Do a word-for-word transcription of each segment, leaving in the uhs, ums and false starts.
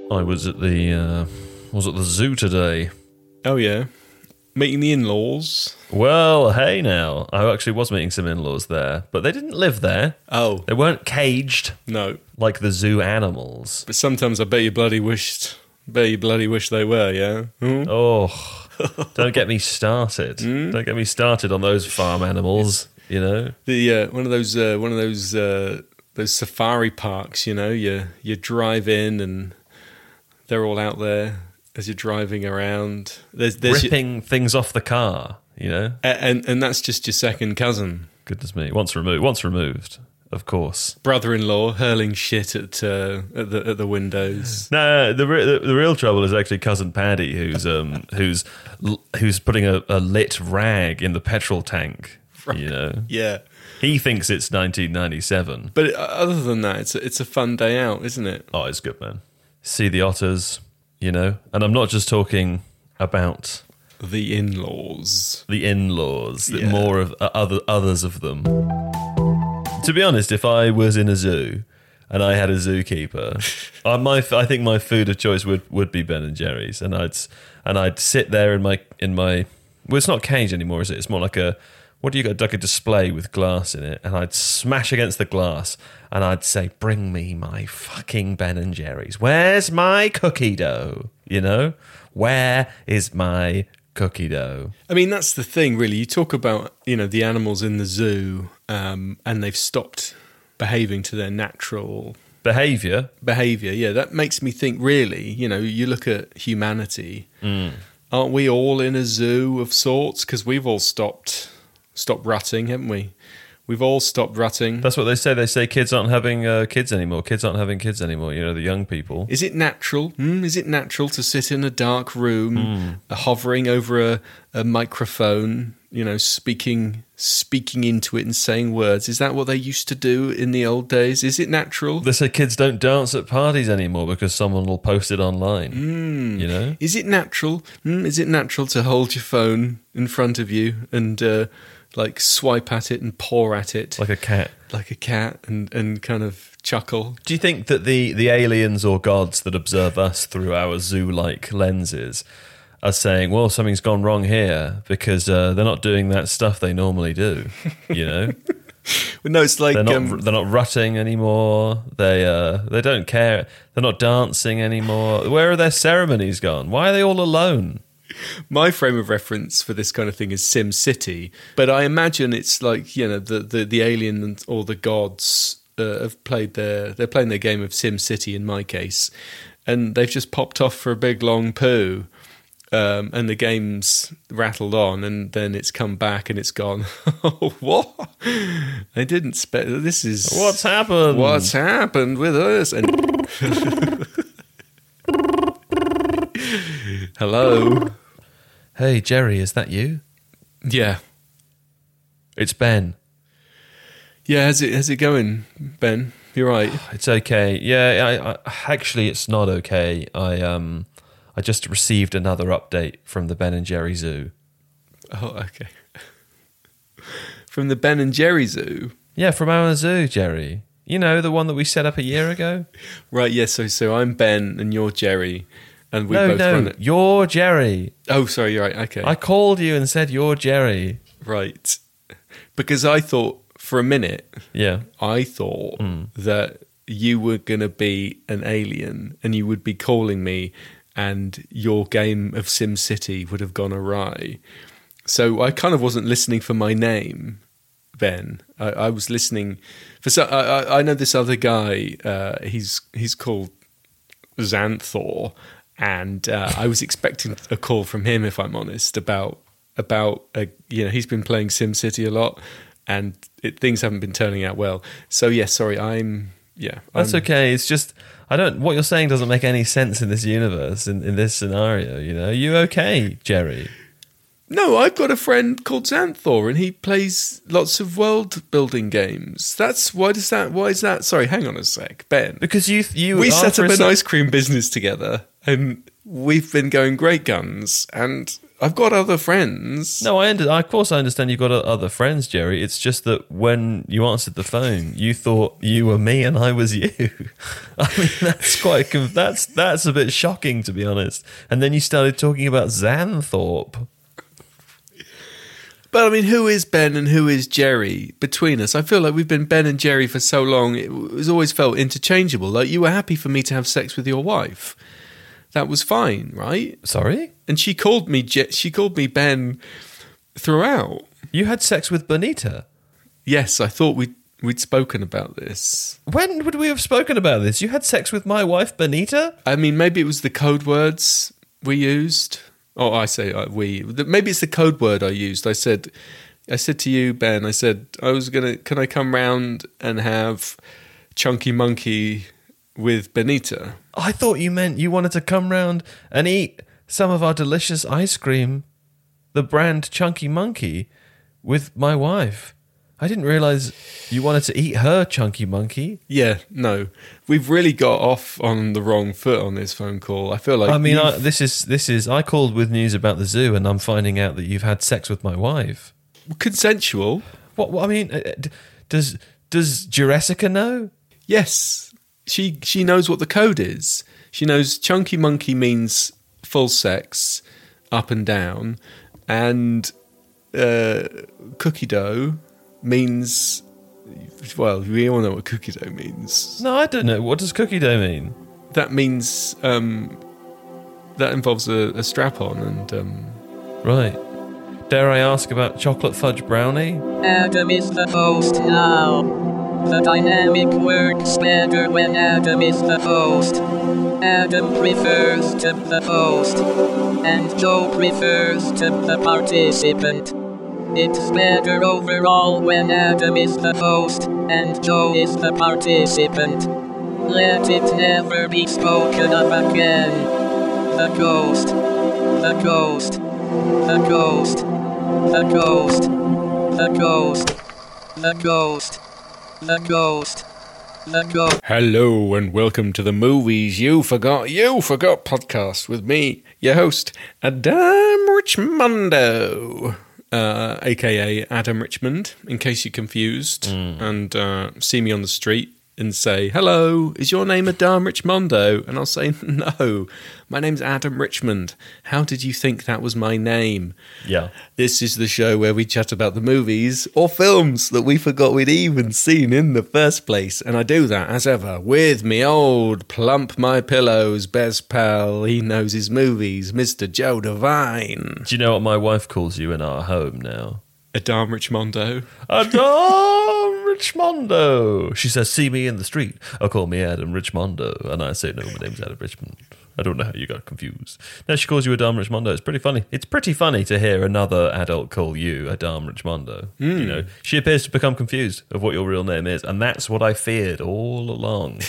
I was at the uh, was at the zoo today. Oh yeah, meeting the in-laws. Well, hey now, I actually was meeting some in-laws there, but they didn't live there. Oh They weren't caged no, like the zoo animals. but sometimes I bet you bloody wished, bet you bloody wish they were. Yeah. Hmm? Oh, don't get me started. Don't get me started on those farm animals. You know. The uh, one of those uh, one of those uh, those safari parks. You know, you you drive in and they're all out there as you're driving around. There's, there's Ripping your, things off the car. You know. and and that's just your second cousin, Goodness me. Once removed. Once removed. Of course. brother-in-law hurling shit at uh, at the at the windows. No, the, re- the the real trouble is actually cousin Paddy, who's um who's who's putting a, a lit rag in the petrol tank. You know, Yeah. he thinks it's nineteen ninety-seven. But other than that, it's a, it's a fun day out, isn't it? Oh, it's good, man. See the otters, you know, and I'm not just talking about The in-laws. the in-laws, Yeah. more of uh, other others of them. To be honest, if I was in a zoo and I had a zookeeper, I, my I think my food of choice would, would be Ben and Jerry's, and I'd and I'd sit there in my in my well, it's not cage anymore, is it? It's more like a what do you got? Like a display with glass in it, and I'd smash against the glass, and I'd say, "Bring me my fucking Ben and Jerry's. Where's my cookie dough? You know, where is my cookie dough?" I mean, that's the thing, really. You talk about, you know, the animals in the zoo, um, and they've stopped behaving to their natural Behavior. behaviour. Yeah, that makes me think, really, you know, you look at humanity. Aren't we all in a zoo of sorts? Because we've all stopped stopped rutting, haven't we? We've all stopped rutting. That's what they say. They say kids aren't having uh, kids anymore. Kids aren't having kids anymore. You know, the young people. Is it natural? Mm, is it natural to sit in a dark room, uh, hovering over a, a microphone, you know, speaking speaking into it and saying words? Is that what they used to do in the old days? Is it natural? They say kids don't dance at parties anymore because someone will post it online. You know? Is it natural? Mm, is it natural to hold your phone in front of you and uh, like swipe at it and paw at it Like a cat. like a cat and, and kind of chuckle? Do you think that the, the aliens or gods that observe us through our zoo-like lenses are saying, well, something's gone wrong here because uh, they're not doing that stuff they normally do, you know? Well, no, it's like They're not um, they're not rutting anymore. They uh they don't care. They're not dancing anymore. Where are their ceremonies gone? Why are they all alone? my frame of reference for this kind of thing is Sim City, but I imagine it's like, you know, the the, the alien or the gods uh, have played their they're playing their game of Sim City in my case, and they've just popped off for a big long poo. Um, and the game's rattled on, and then it's come back and it's gone. What? I didn't expect. This is What's happened? What's happened with us? And hello. Hey, Jerry, is that you? Yeah, It's Ben. yeah. How's it? How's it going, Ben? You're right. It's okay. Yeah, I, I, actually, it's not okay. I um, I just received another update from the Ben and Jerry Zoo. Oh, okay. From the Ben and Jerry Zoo. Yeah, from our zoo, Jerry. You know, the one that we set up a year ago. Right. Yes. Yeah, so, so I'm Ben and you're Jerry, and we no, both no, run it. you're Jerry. Oh, sorry. You're right. Okay. I called you and said you're Jerry. Right. Because I thought for a minute, Yeah. I thought Hmm. that you were going to be an alien and you would be calling me and your game of Sim City would have gone awry. So I kind of wasn't listening for my name, Ben. I, I was listening for... So, I, I- I know this other guy, uh, he's he's called Xanthor, and uh, I was expecting a call from him, if I'm honest, about... about uh, you know, he's been playing SimCity a lot, and it, things haven't been turning out well. So yeah, sorry, I'm yeah. That's I'm, okay. It's just I don't. What you're saying doesn't make any sense in this universe, in, in this scenario. You know, you okay, Jerry? No, I've got a friend called Xanthor, and he plays lots of world building games. That's why does that? Why is that? Sorry, hang on a sec, Ben. Because you you We set after up a an se- ice cream business together, and we've been going great guns. And I've got other friends. No, I under, of course I understand you've got other friends, Jerry. It's just that when you answered the phone, you thought you were me and I was you. I mean, that's quite that's that's a bit shocking, to be honest. And then you started talking about Xanthorpe. But I mean, who is Ben and who is Jerry between us? I feel like we've been Ben and Jerry for so long. It was always felt interchangeable. Like you were happy for me to have sex with your wife. That was fine, right? Sorry? And she called me Je- she called me Ben throughout. You had sex with Bonita? Yes, I thought we'd, we'd spoken about this. When would we have spoken about this? You had sex with my wife, Bonita? I mean, maybe it was the code words we used. Oh, I say uh, we. Maybe it's the code word I used. I said, I said to you, Ben. I said I was gonna. Can I come round and have Chunky Monkey with Bonita? I thought you meant you wanted to come round and eat some of our delicious ice cream, the brand Chunky Monkey, with my wife. I didn't realise you wanted to eat her Chunky Monkey. Yeah, no. We've really got off on the wrong foot on this phone call. I feel like I mean, I, this is this is. I called with news about the zoo, and I'm finding out that you've had sex with my wife. Consensual. What? what I mean, uh, d- does does Jurassica know? Yes, she she knows what the code is. She knows Chunky Monkey means full sex, up and down, and uh, cookie dough means, well, we all know what cookie dough means. No, I don't know. What does cookie dough mean? That means um, that involves a, a strap-on and... Um, right. Dare I ask about chocolate fudge brownie? Adam is the host now. The dynamic works better when Adam is the host. Adam prefers to the host, and Joe prefers to the participant. It's better overall when Adam is the host and Joe is the participant. Let it never be spoken of again. The ghost, the ghost, the ghost, the ghost, the ghost, the ghost, the ghost, the ghost. Hello and welcome to the Movies You Forgot You Forgot podcast with me, your host, Adam Richmondo. Uh, A K A Adam Richmond, in case you're confused mm. and uh, see me on the street and say, hello, is your name Adam Richmondo? And I'll say, no, my name's Adam Richmond. How did you think that was my name? Yeah. This is the show where we chat about the movies or films that we forgot we'd even seen in the first place. And I do that, as ever, with me old Plump My Pillow's best pal. He knows his movies, Mister Joe Devine. Do you know what my wife calls you in our home now? Adam Richmondo. Adam Richmondo. She says, see me in the street. Or call me Adam Richmondo. And I say, no, my name's Adam Richmond. I don't know how you got confused. Now she calls you Adam Richmondo. It's pretty funny. It's pretty funny to hear another adult call you Adam Richmondo. Mm. You know, she appears to become confused of what your real name is. And that's what I feared all along.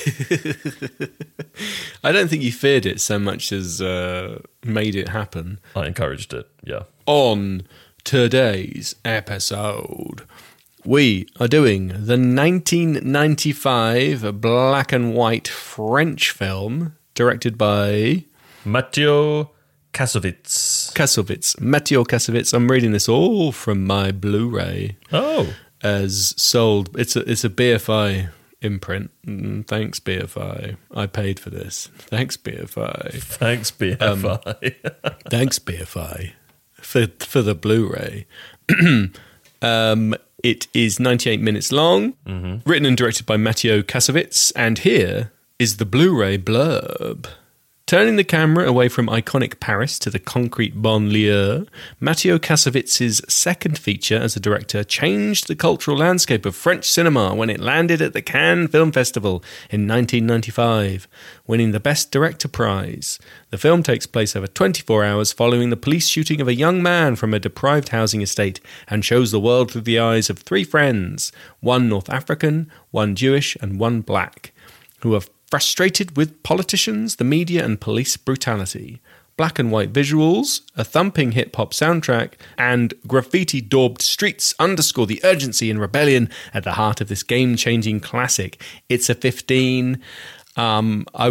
I don't think you feared it so much as uh, made it happen. I encouraged it, yeah. On today's episode, we are doing the nineteen ninety-five black and white French film directed by Mathieu Kassovitz. Kassovitz. Mathieu Kassovitz. I'm reading this all from my Blu-ray. Oh. As sold. It's a, it's a B F I imprint. Mm, thanks, B F I. I paid for this. Thanks, B F I. Thanks, B F I. Um, thanks, B F I. For for the Blu-ray. um, it is ninety-eight minutes long, mm-hmm. written and directed by Mathieu Kassovitz, and here is the Blu-ray blurb. Turning the camera away from iconic Paris to the concrete banlieue, Mathieu Kassovitz's second feature as a director changed the cultural landscape of French cinema when it landed at the Cannes Film Festival in nineteen ninety-five, winning the Best Director prize. The film takes place over twenty-four hours following the police shooting of a young man from a deprived housing estate and shows the world through the eyes of three friends, one North African, one Jewish, and one black, who are frustrated with politicians, the media, and police brutality. Black and white visuals, a thumping hip-hop soundtrack, and graffiti-daubed streets underscore the urgency and rebellion at the heart of this game-changing classic. It's a fifteen. Um, I would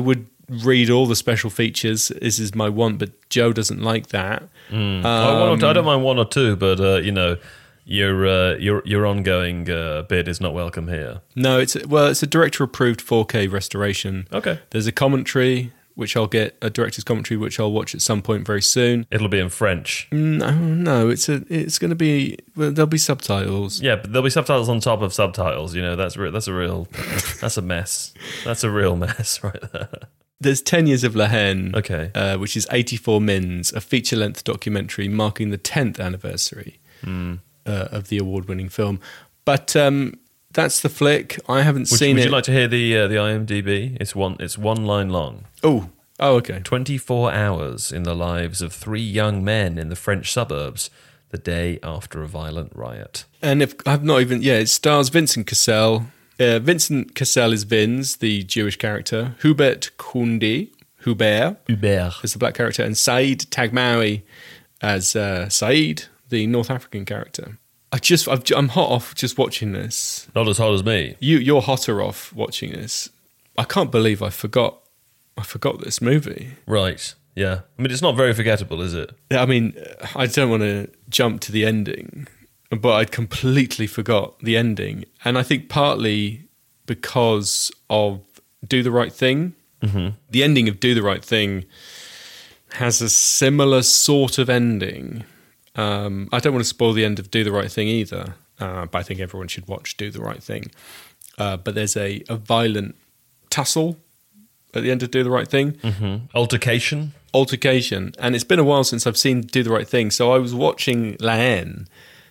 read all the special features. This is my want, but Joe doesn't like that. Mm. Um, one or two, I don't mind one or two, but uh, you know, your uh, your your ongoing uh, bid is not welcome here. No, it's well, it's a director approved four K restoration. Okay, there's a commentary which I'll get, a director's commentary which I'll watch at some point very soon. It'll be in French. No, no, it's a it's going to be well, there'll be subtitles. Yeah, but there'll be subtitles on top of subtitles. You know, that's re- that's a real that's a mess. That's a real mess right there. There's ten Years of La Haine, okay, uh, which is eighty-four mins, a feature-length documentary marking the tenth anniversary mm. uh, of the award-winning film. But um, that's the flick. I haven't would, seen would it. Would you like to hear the uh, the IMDb? It's one it's one line long. Oh, oh, okay. twenty-four hours in the lives of three young men in the French suburbs the day after a violent riot. And if I've not even yeah, it stars Vincent Cassel. Uh, Vincent Cassel is Vince, the Jewish character. Hubert Kounde, Hubert, Hubert as the black character, and Saeed Tagmaoui as uh, Saeed, the North African character. I just, I've, I'm hot off just watching this. Not as hot as me. You, you're hotter off watching this. I can't believe I forgot. I forgot this movie. Right. Yeah. I mean, it's not very forgettable, is it? I mean, I don't want to jump to the ending, but I completely forgot the ending. And I think partly because of Do the Right Thing. Mm-hmm. The ending of Do the Right Thing has a similar sort of ending. Um, I don't want to spoil the end of Do the Right Thing either, uh, but I think everyone should watch Do the Right Thing. Uh, but there's a, a violent tussle at the end of Do the Right Thing. Mm-hmm. Altercation? Altercation. And it's been a while since I've seen Do the Right Thing. So I was watching La Haine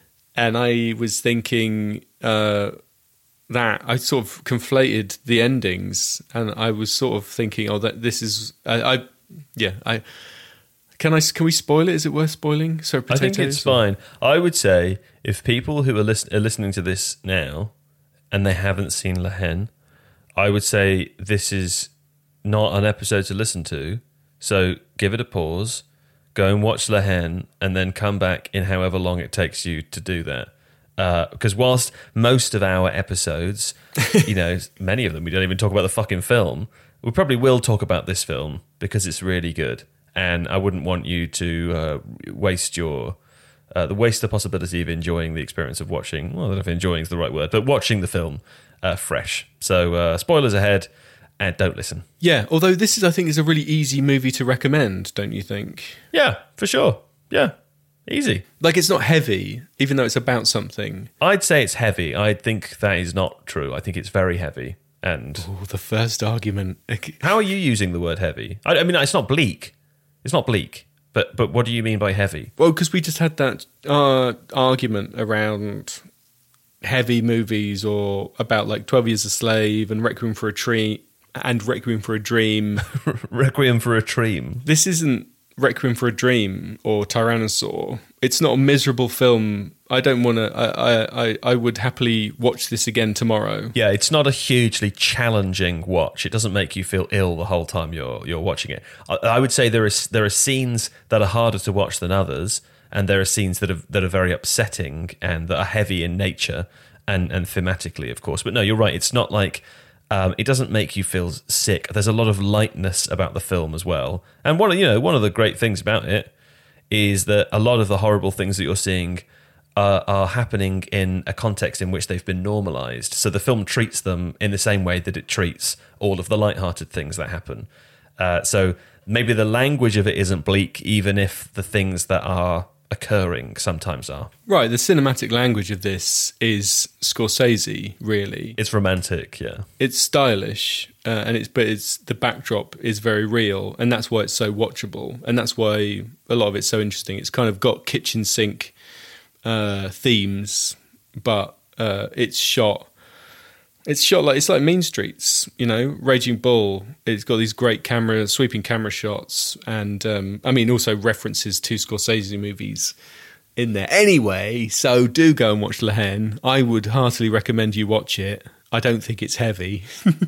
and I was thinking uh, that I sort of conflated the endings and I was sort of thinking, oh, that this is... I, I yeah, I... Can I? Can we spoil it? Is it worth spoiling? So I think it's or? fine. I would say if people who are, listen, are listening to this now and they haven't seen La Haine, I would say this is not an episode to listen to. So give it a pause, go and watch La Haine, and then come back in however long it takes you to do that. Because uh, whilst most of our episodes, you know, many of them, we don't even talk about the fucking film, we probably will talk about this film because it's really good. And I wouldn't want you to uh, waste your uh, the waste the possibility of enjoying the experience of watching. Well, I don't know if enjoying is the right word, but watching the film uh, fresh. So uh, spoilers ahead, and don't listen. Yeah, although this is, I think, is a really easy movie to recommend. Don't you think? Yeah, for sure. Yeah, easy. Like it's not heavy, even though it's about something. I'd say it's heavy. I think that is not true. I think it's very heavy. And oh, the first argument. How are you using the word heavy? I, I mean, it's not bleak. It's not bleak, but but what do you mean by heavy? Well, because we just had that uh, argument around heavy movies or about like twelve Years a Slave and Requiem for a Tree and Requiem for a Dream. Requiem for a Dream. This isn't Requiem for a Dream or Tyrannosaur. It's not a miserable film. I don't want to... I, I, I would happily watch this again tomorrow. Yeah, it's not a hugely challenging watch. It doesn't make you feel ill the whole time you're you're watching it. I, I would say there is there are scenes that are harder to watch than others, and there are scenes that are that are very upsetting and that are heavy in nature and and thematically, of course. But no, you're right. It's not like um, it doesn't make you feel sick. There's a lot of lightness about the film as well. And one of you know one of the great things about it is that a lot of the horrible things that you're seeing Are, are happening in a context in which they've been normalized. So the film treats them in the same way that it treats all of the lighthearted things that happen. Uh, so maybe the language of it isn't bleak, even if the things that are occurring sometimes are. Right, the cinematic language of this is Scorsese, really. It's romantic, yeah. It's stylish, uh, and it's but it's the backdrop is very real, and that's why it's so watchable, and that's why a lot of it's so interesting. It's kind of got kitchen sink Uh, themes, but uh, it's shot. It's shot like it's like Mean Streets, you know, Raging Bull. It's got these great camera, sweeping camera shots, and um, I mean also references to Scorsese movies in there. Anyway, so do go and watch La Haine. I would heartily recommend you watch it. I don't think it's heavy.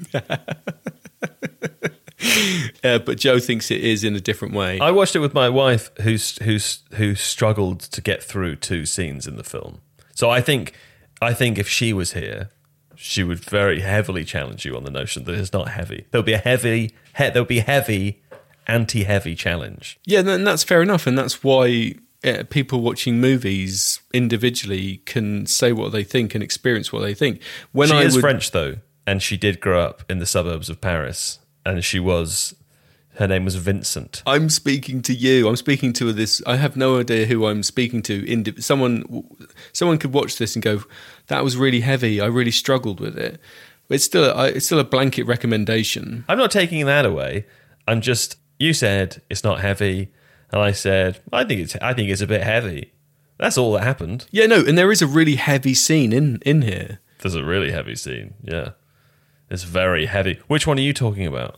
Uh, but Joe thinks it is in a different way. I watched it with my wife, who's who's who struggled to get through two scenes in the film. So I think, I think if she was here, she would very heavily challenge you on the notion that it's not heavy. There'll be a heavy, he, there'll be heavy, anti-heavy challenge. Yeah, and that's fair enough, and that's why uh, people watching movies individually can say what they think and experience what they think. When she I is would, French, though, and she did grow up in the suburbs of Paris, and she was... Her name was Vincent. I'm speaking to you. I'm speaking to this. I have no idea who I'm speaking to. Indi- someone, someone could watch this and go, "That was really heavy. I really struggled with it." But it's still, a, it's still a blanket recommendation. I'm not taking that away. I'm just. You said it's not heavy, and I said I think it's. I think it's a bit heavy. That's all that happened. Yeah, no, and there is a really heavy scene in in here. There's a really heavy scene. Yeah. It's very heavy. Which one are you talking about?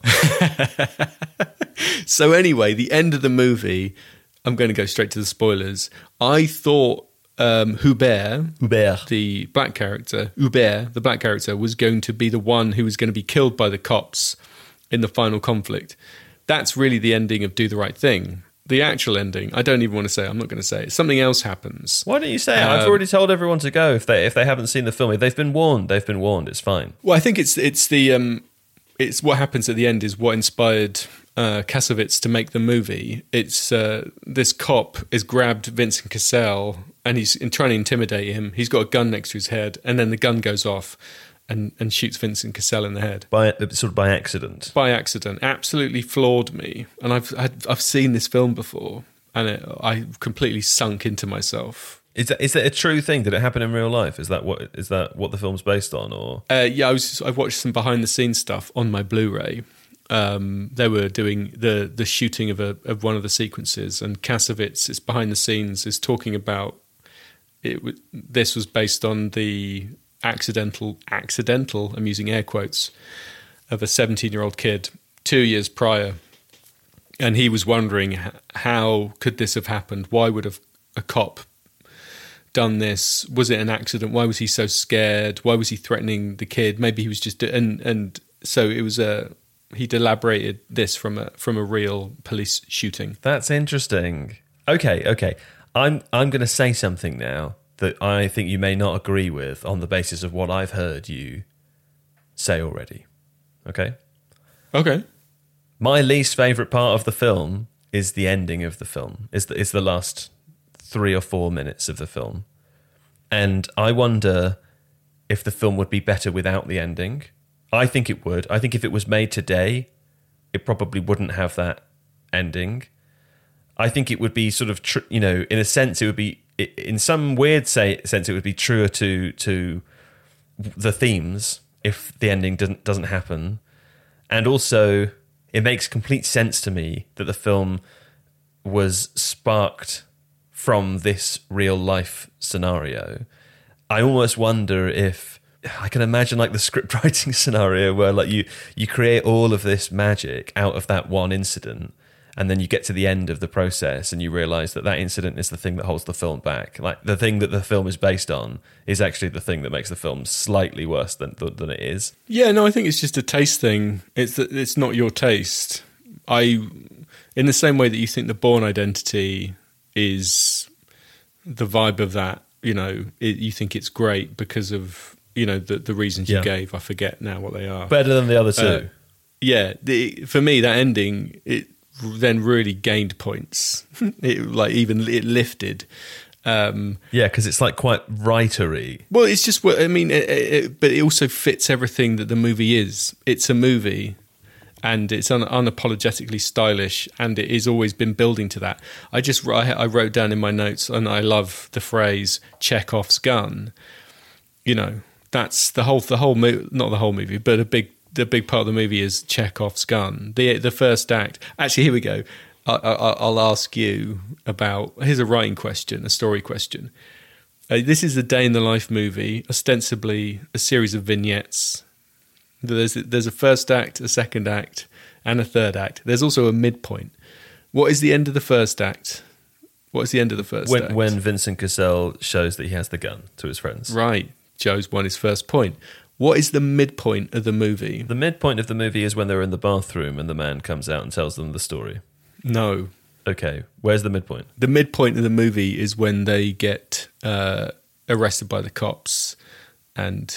So anyway, the end of the movie, I'm going to go straight to the spoilers. I thought um, Hubert, Hubert, the black character, Hubert, the black character, was going to be the one who was going to be killed by the cops in the final conflict. That's really the ending of Do the Right Thing. The actual ending, I don't even want to say it. I'm not going to say it. Something else happens. Why don't you say it? Um, I've already told everyone to go if they if they haven't seen the film. If they've been warned, they've been warned. It's fine. Well, I think it's it's the um, it's what happens at the end is what inspired uh, Kassovitz to make the movie. It's uh, this cop has grabbed Vincent Cassel and he's in trying to intimidate him. He's got a gun next to his head, and then the gun goes off and, and shoots Vincent Cassel in the head by sort of by accident. By accident, absolutely floored me. And I've I've, I've seen this film before, and it, I completely sunk into myself. Is that is that a true thing? Did it happen in real life? Is that what is that what the film's based on? Or uh, yeah, I was I've watched some behind the scenes stuff on my Blu-ray. Um, they were doing the the shooting of a of one of the sequences, and Kassovitz, it's behind the scenes, is talking about it. This was based on the accidental accidental. I'm using air quotes of a seventeen year old kid two years prior, and he was wondering how could this have happened? Why would have a cop done this? Was it an accident? Why was he so scared? Why was he threatening the kid? Maybe he was just and and so it was a he'd elaborated this from a from a real police shooting. That's interesting. Okay, okay. I'm I'm going to say something now that I think you may not agree with on the basis of what I've heard you say already. Okay? Okay. My least favourite part of the film is the ending of the film. Is the, is the last three or four minutes of the film. And I wonder if the film would be better without the ending. I think it would. I think if it was made today, it probably wouldn't have that ending. I think it would be sort of, tr- you know, in a sense, it would be, in some weird say, sense, it would be truer to to the themes if the ending doesn't doesn't happen. And also, it makes complete sense to me that the film was sparked from this real life scenario. I almost wonder if I can imagine like the script writing scenario where like you you create all of this magic out of that one incident, and then you get to the end of the process and you realize that that incident is the thing that holds the film back. Like the thing that the film is based on is actually the thing that makes the film slightly worse than than it is. Yeah, no, I think it's just a taste thing. It's that it's not your taste. I, in the same way that you think the Bourne Identity is the vibe of that, you know, it, you think it's great because of, you know, the the reasons yeah. you gave. I forget now what they are. Better than the other two. Uh, yeah, the, for me, that ending, it then really gained points. It like even it lifted. Um, yeah, because it's like quite writery. Well, it's just what I mean, it, it, but it also fits everything that the movie is. It's a movie, and it's un, unapologetically stylish, and it has always been building to that. I just I, I wrote down in my notes, and I love the phrase Chekhov's gun. You know, that's the whole the whole movie, not the whole movie, but a big the big part of the movie is Chekhov's gun. The the first act. Actually, here we go. I, I, I'll ask you about. Here's a writing question, a story question. Uh, this is a day in the life movie, ostensibly a series of vignettes. There's there's a first act, a second act, and a third act. There's also a midpoint. What is the end of the first act? What is the end of the first when, act? When Vincent Cassel shows that he has the gun to his friends. Right. Joe's won his first point. What is the midpoint of the movie? The midpoint of the movie is when they're in the bathroom and the man comes out and tells them the story. No. Okay. Where's the midpoint? The midpoint of the movie is when they get uh, arrested by the cops and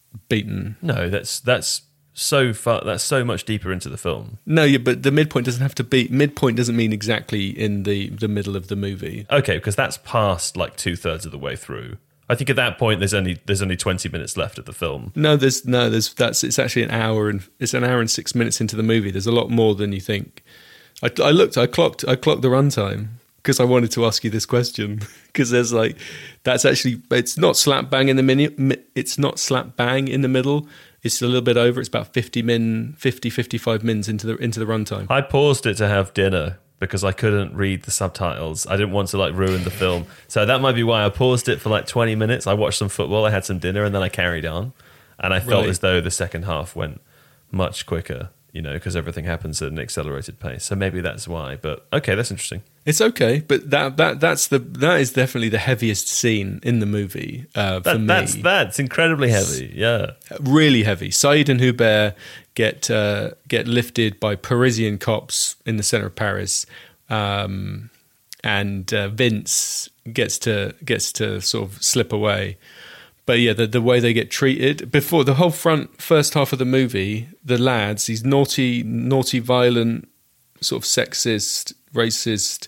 beaten. No, that's that's so far. That's so much deeper into the film. No, yeah, but the midpoint doesn't have to be. Midpoint doesn't mean exactly in the, the middle of the movie. Okay, because that's past like two thirds of the way through. I think at that point there's only there's only twenty minutes left of the film. No, there's no there's that's it's actually an hour and it's an hour and six minutes into the movie. There's a lot more than you think. I, I looked, I clocked, I clocked the runtime because I wanted to ask you this question because there's like that's actually it's not slap bang in the mini, it's not slap bang in the middle. It's a little bit over. It's about fifty min, fifty, fifty-five mins into the into the runtime. I paused it to have dinner because I couldn't read the subtitles. I didn't want to like ruin the film. So that might be why I paused it for like twenty minutes. I watched some football, I had some dinner, and then I carried on. And I felt Right. as though the second half went much quicker, you know, because everything happens at an accelerated pace. So maybe that's why. But okay, that's interesting. It's okay, but that that that's the that is definitely the heaviest scene in the movie uh, for That, me. that's that's incredibly heavy. Yeah. Really heavy. Said and Hubert get uh, get lifted by Parisian cops in the center of Paris, um, and uh, Vince gets to gets to sort of slip away. But yeah, the the way they get treated before the whole front first half of the movie, the lads, these naughty, naughty, violent, sort of sexist, racist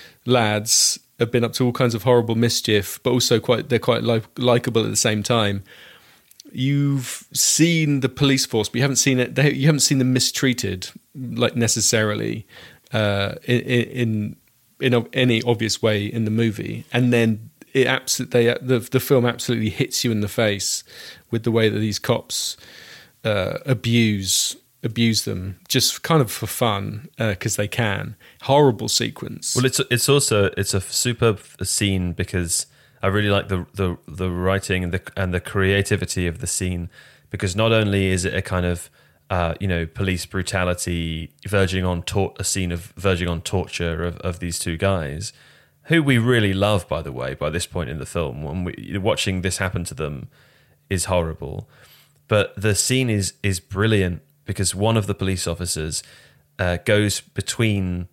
lads have been up to all kinds of horrible mischief, but also quite they're quite like, likable at the same time. You've seen the police force, but you haven't seen it. They, you haven't seen them mistreated, like necessarily uh, in in in a, any obvious way in the movie. And then it absolutely the the film absolutely hits you in the face with the way that these cops uh, abuse abuse them, just kind of for fun because uh, they can. Horrible sequence. Well, it's it's also it's a superb scene because I really like the the the writing and the and the creativity of the scene, because not only is it a kind of uh, you know police brutality verging on tor- a scene of verging on torture of, of these two guys, who we really love, by the way, by this point in the film. When we watching this happen to them is horrible, but the scene is is brilliant because one of the police officers uh, goes between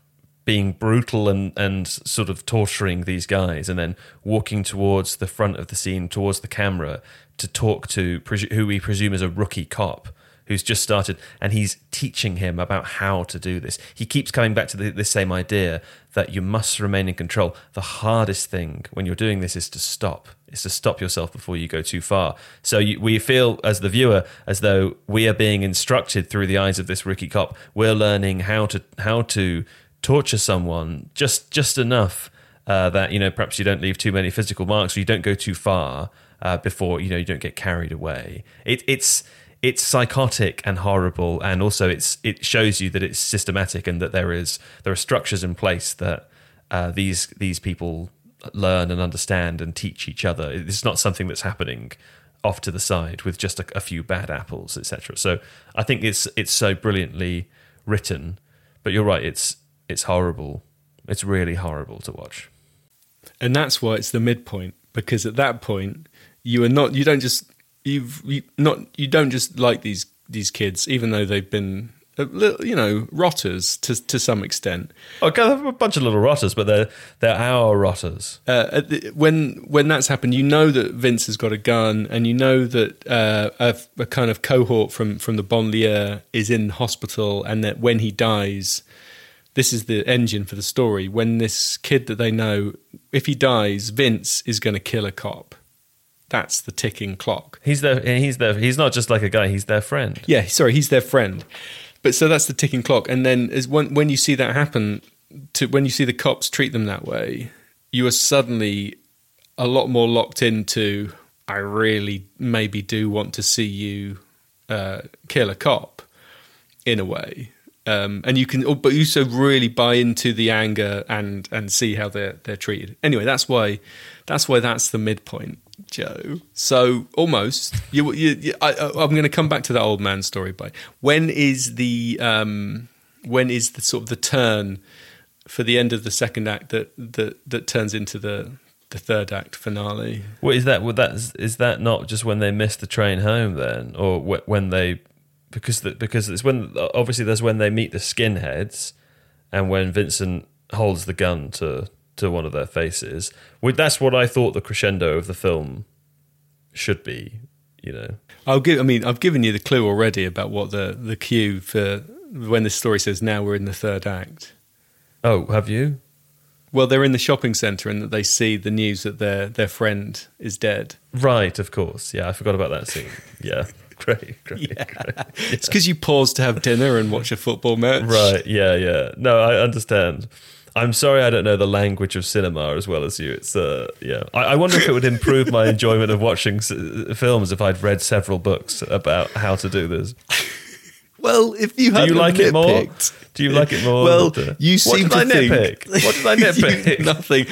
being brutal and, and sort of torturing these guys and then walking towards the front of the scene, towards the camera, to talk to presu- who we presume is a rookie cop who's just started, and he's teaching him about how to do this. He keeps coming back to the, this same idea that you must remain in control. The hardest thing when you're doing this is to stop. Is to stop yourself before you go too far. So you, we feel, as the viewer, as though we are being instructed through the eyes of this rookie cop. We're learning how to how to torture someone just just enough uh, that you know perhaps you don't leave too many physical marks, or you don't go too far uh, before you know you don't get carried away. It, it's it's psychotic and horrible, and also it's it shows you that it's systematic and that there is there are structures in place that uh, these these people learn and understand and teach each other. It's not something that's happening off to the side with just a, a few bad apples, et cetera. So I think it's it's so brilliantly written. But you're right, it's it's horrible. It's really horrible to watch. And that's why it's the midpoint, because at that point you are not you don't just you've you not you don't just like these these kids, even though they've been a little, you know, rotters to to some extent. Okay, they're a bunch of little rotters, but they're they're our rotters. Uh, at the, when when that's happened, you know that Vince has got a gun, and you know that uh, a, a kind of cohort from from the banlieue is in hospital, and that when he dies, this is the engine for the story. When this kid that they know, if he dies, Vince is going to kill a cop. That's the ticking clock. He's their he's their he's not just like a guy. He's their friend. Yeah, sorry, he's their friend. But so that's the ticking clock. And then as when when you see that happen, to when you see the cops treat them that way, you are suddenly a lot more locked into, I really maybe do want to see you uh, kill a cop in a way. Um, and you can, but you also really buy into the anger and and see how they're they're treated. Anyway, that's why that's why that's the midpoint, Joe. So almost you, you, you I, I'm going to come back to that old man story. By when is the um, when is the sort of the turn for the end of the second act that that that turns into the the third act finale? What is that? Well, that is, is that not just when they miss the train home then, or wh- when they? Because the, because it's when obviously there's when they meet the skinheads, and when Vincent holds the gun to, to one of their faces. Well, that's what I thought the crescendo of the film should be. you know. I'll give. I mean, I've given you the clue already about what the the cue for when this story says now we're in the third act. Oh, have you? Well, they're in the shopping centre and that they see the news that their their friend is dead. Right, of course. Yeah, I forgot about that scene. Yeah, great, great, Yeah. great. Yeah. It's because you pause to have dinner and watch a football match. Right, yeah, yeah. No, I understand. I'm sorry I don't know the language of cinema as well as you. It's uh, yeah. I, I wonder if it would improve my enjoyment of watching s- films if I'd read several books about how to do this. Well, if you Do had you like it more? nitpicked- Do you like it more? Well, than- you what seem did to I think nitpick? What did I nitpick? You- nothing.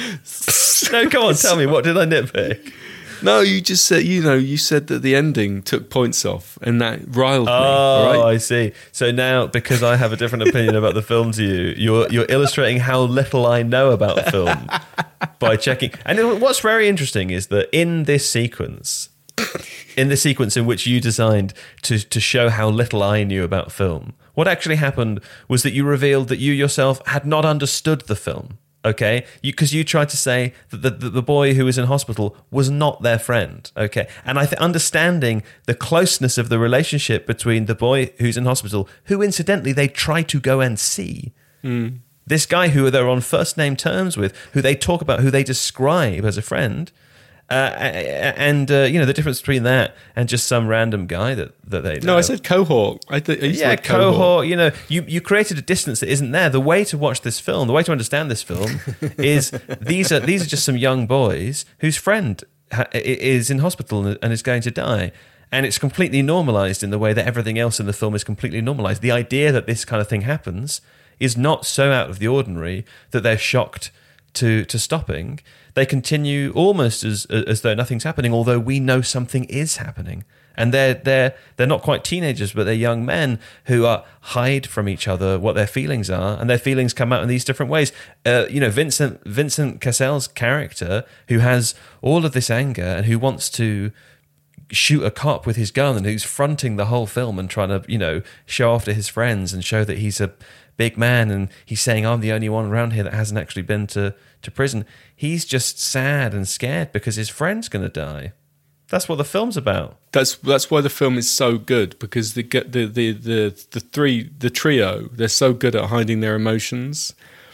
No, come on, tell me. What did I nitpick? No, you just said you know you said that the ending took points off, and that riled me. Oh, all right? I see. So now, because I have a different opinion about the film to you, you're you're illustrating how little I know about film by checking. And what's very interesting is that in this sequence, in the sequence in which you designed to to show how little I knew about film, what actually happened was that you revealed that you yourself had not understood the film. Okay, because you, you tried to say that the, the, the boy who was in hospital was not their friend. Okay, and I think understanding the closeness of the relationship between the boy who's in hospital, who incidentally they try to go and see, mm. this guy who they're on first name terms with, who they talk about, who they describe as a friend, uh, and uh, you know the difference between that and just some random guy that, that they know. No, I said cohort. I th- I used to yeah, like cohort. cohort. You know, you, you created a distance that isn't there. The way to watch this film, the way to understand this film, is these are these are just some young boys whose friend ha- is in hospital and is going to die, and it's completely normalized in the way that everything else in the film is completely normalized. The idea that this kind of thing happens is not so out of the ordinary that they're shocked to to stopping. They continue almost as as though nothing's happening, although we know something is happening. And they're they're they're not quite teenagers, but they're young men who are hide from each other what their feelings are, and their feelings come out in these different ways. Uh, you know, Vincent Vincent Cassel's character, who has all of this anger and who wants to shoot a cop with his gun, and who's fronting the whole film and trying to, you know, show off to his friends and show that he's a big man, and he's saying, I'm the only one around here that hasn't actually been to, to prison. He's just sad and scared because his friend's going to die. That's what the film's about. That's that's why the film is so good, because the the the the, the three the trio, they're so good at hiding their emotions.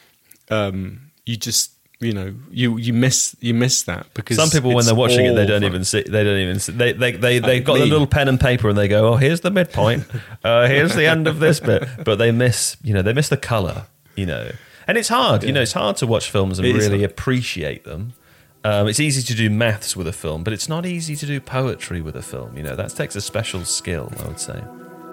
Um, you just you know you you miss you miss that because some people when it's they're watching it they don't all even see they don't even see, they they they they Like got me. the little pen and paper and they go, oh, here's the midpoint, uh, here's the end of this bit, but they miss you know they miss the color, you know, and it's hard you know it's hard to watch films and It is really hard. appreciate them. Um, it's easy to do maths with a film, but it's not easy to do poetry with a film. You know, that takes a special skill, I would say.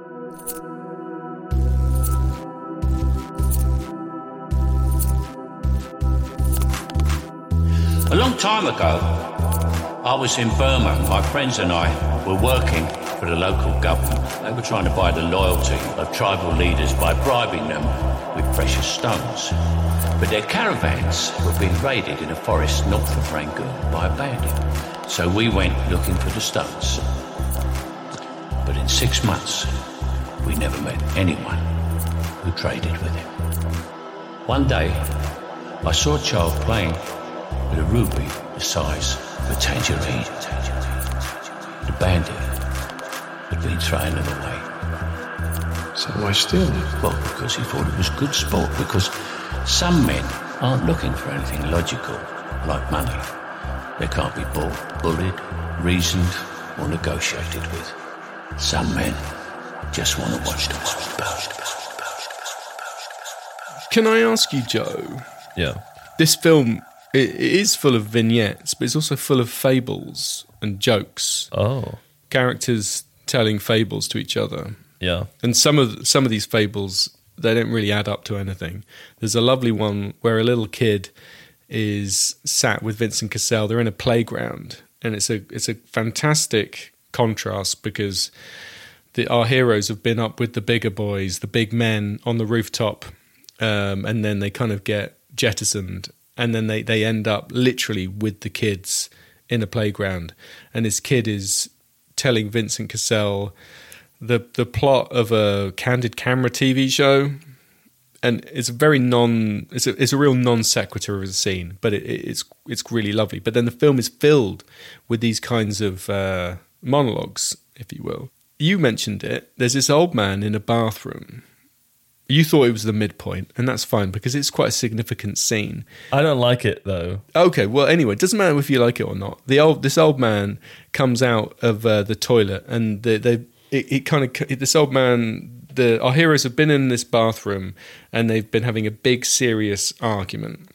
A long time ago, I was in Burma. My friends and I were working for the local government. They were trying to buy the loyalty of tribal leaders by bribing them with precious stones. But their caravans were being raided in a forest north of Rangoon by a bandit. So we went looking for the stones. But in six months, we never met anyone who traded with him. One day, I saw a child playing with a ruby the size of a tangerine. The bandit had been throwing them away. So why steal them? Well, because he thought it was good sport, because some men aren't looking for anything logical, like money. They can't be bought, bullied, reasoned, or negotiated with. Some men just want to watch the world burn. Can I ask you, Joe? Yeah. This film it, it is full of vignettes, but it's also full of fables and jokes. Oh. Characters telling fables to each other, Yeah. and some of some of these fables they don't really add up to anything. There's a lovely one where a little kid is sat with Vincent Cassel. They're in a playground, and it's a it's a fantastic contrast because the, our heroes have been up with the bigger boys, the big men on the rooftop, um, and then they kind of get jettisoned, and then they, they end up literally with the kids in a playground, and this kid is telling Vincent Cassel the the plot of a candid camera T V show, and it's a very non it's a, it's a real non sequitur of a scene, but it, it's it's really lovely. But then the film is filled with these kinds of uh, monologues, if you will. You mentioned it. There's this old man in a bathroom. You thought it was the midpoint, and that's fine because it's quite a significant scene. I don't like it though. Okay, well, anyway, it doesn't matter if you like it or not. The old this old man comes out of uh, the toilet, and they, they it, it kind of this old man. The our heroes have been in this bathroom, and they've been having a big, serious argument.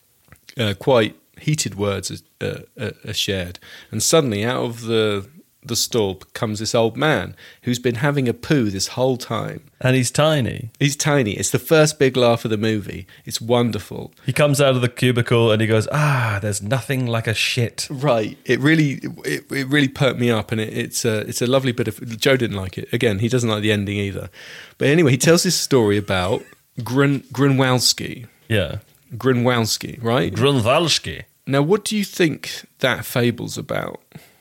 Uh, quite heated words are, uh, are shared, and suddenly, out of the the stall comes this old man who's been having a poo this whole time. And he's tiny. He's tiny. It's the first big laugh of the movie. It's wonderful. He comes out of the cubicle and he goes, ah, there's nothing like a shit. Right. It really it, it really perked me up, and it, it's, a, it's a lovely bit of... Joe didn't like it. Again, he doesn't like the ending either. But anyway, he tells this story about Grun, Grunwaldzki. Yeah. Grunwaldzki, right? Grunwaldzki. Now, what do you think that fable's about?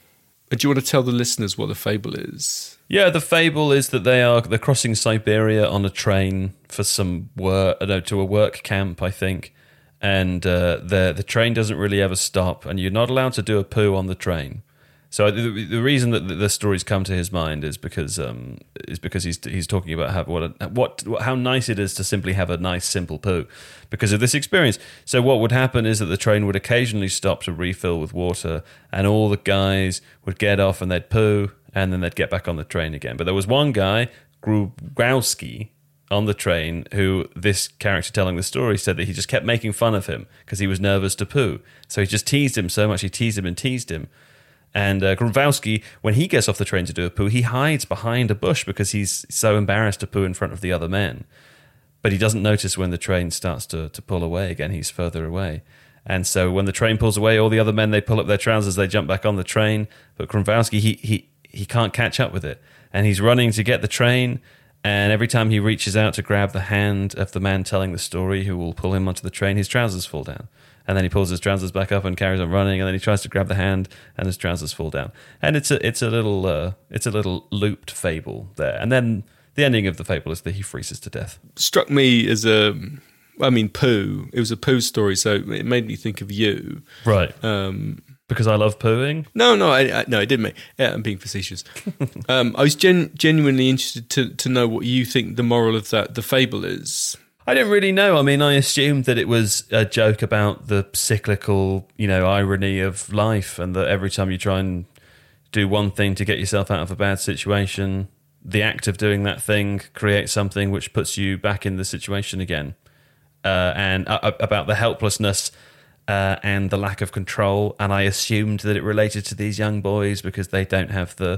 Do you want to tell the listeners what the fable is? Yeah, the fable is that they are they're crossing Siberia on a train for some work, no, to a work camp, I think, and uh, the the train doesn't really ever stop, and you're not allowed to do a poo on the train. So the, the reason that the stories come to his mind is because um, is because he's he's talking about how what a, what how nice it is to simply have a nice simple poo because of this experience. So what would happen is that the train would occasionally stop to refill with water, and all the guys would get off and they'd poo, and then they'd get back on the train again. But there was one guy, Grunwaldzki, on the train who this character telling the story said that he just kept making fun of him because he was nervous to poo. So he just teased him so much, he teased him and teased him. And uh, Grunwaldzki, when he gets off the train to do a poo, he hides behind a bush because he's so embarrassed to poo in front of the other men. But he doesn't notice when the train starts to, to pull away again. He's further away. And so when the train pulls away, all the other men, they pull up their trousers, they jump back on the train. But Grunwaldzki, he, he, he can't catch up with it. And he's running to get the train. And every time he reaches out to grab the hand of the man telling the story who will pull him onto the train, his trousers fall down. And then he pulls his trousers back up and carries on running. And then he tries to grab the hand, and his trousers fall down. And it's a it's a little uh, it's a little looped fable there. And then the ending of the fable is that he freezes to death. Struck me as a, I mean, poo. It was a poo story, so it made me think of you, right? Um, because I love pooing. No, no, I, I, no, it didn't make. Yeah, I'm being facetious. um, I was gen- genuinely interested to to know what you think the moral of that the fable is. I didn't really know. I mean, I assumed that it was a joke about the cyclical, you know, irony of life, and that every time you try and do one thing to get yourself out of a bad situation, the act of doing that thing creates something which puts you back in the situation again. Uh, and uh, about the helplessness uh, and the lack of control. And I assumed that it related to these young boys because they don't have the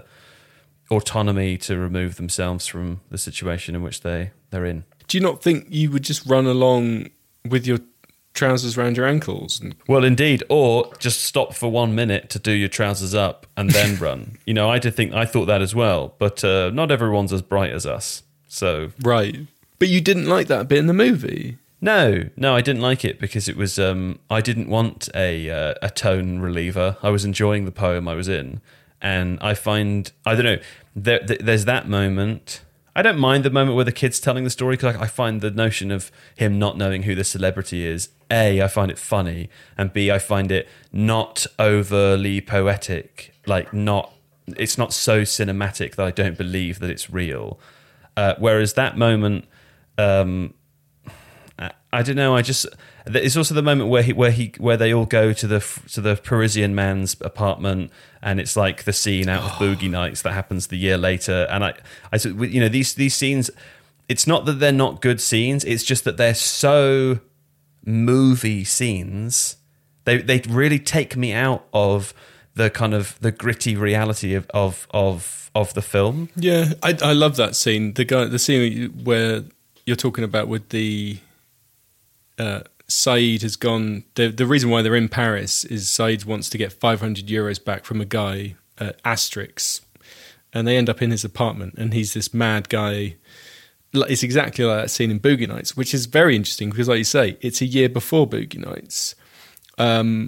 autonomy to remove themselves from the situation in which they, they're in. Do you not think you would just run along with your trousers around your ankles? Well, indeed, or just stop for one minute to do your trousers up and then run. You know, I did think I thought that as well, but uh, not everyone's as bright as us. So right, but you didn't like that bit in the movie. No, no, I didn't like it because it was. Um, I didn't want a uh, a tone reliever. I was enjoying the poem I was in, and I find I don't know. There, there's that moment. I don't mind the moment where the kid's telling the story because I, I find the notion of him not knowing who the celebrity is, A, I find it funny, and B, I find it not overly poetic, like not, it's not so cinematic that I don't believe that it's real. Uh, whereas that moment, um, I, I don't know, I just, it's also the moment where he, where he, where they all go to the to the Parisian man's apartment, and it's like the scene out of Boogie Nights that happens the year later. And I, I, you know, these these scenes, it's not that they're not good scenes. It's just that they're so movie scenes. They they really take me out of the kind of the gritty reality of of of, of the film. Yeah, I I love that scene. The guy, the scene where you're talking about with the. Uh, Saeed has gone. The, the reason why they're in Paris is Saeed wants to get five hundred euros back from a guy at Asterix, and they end up in his apartment, and he's this mad guy. It's exactly like that scene in Boogie Nights, which is very interesting because, like you say, it's a year before Boogie Nights. Um,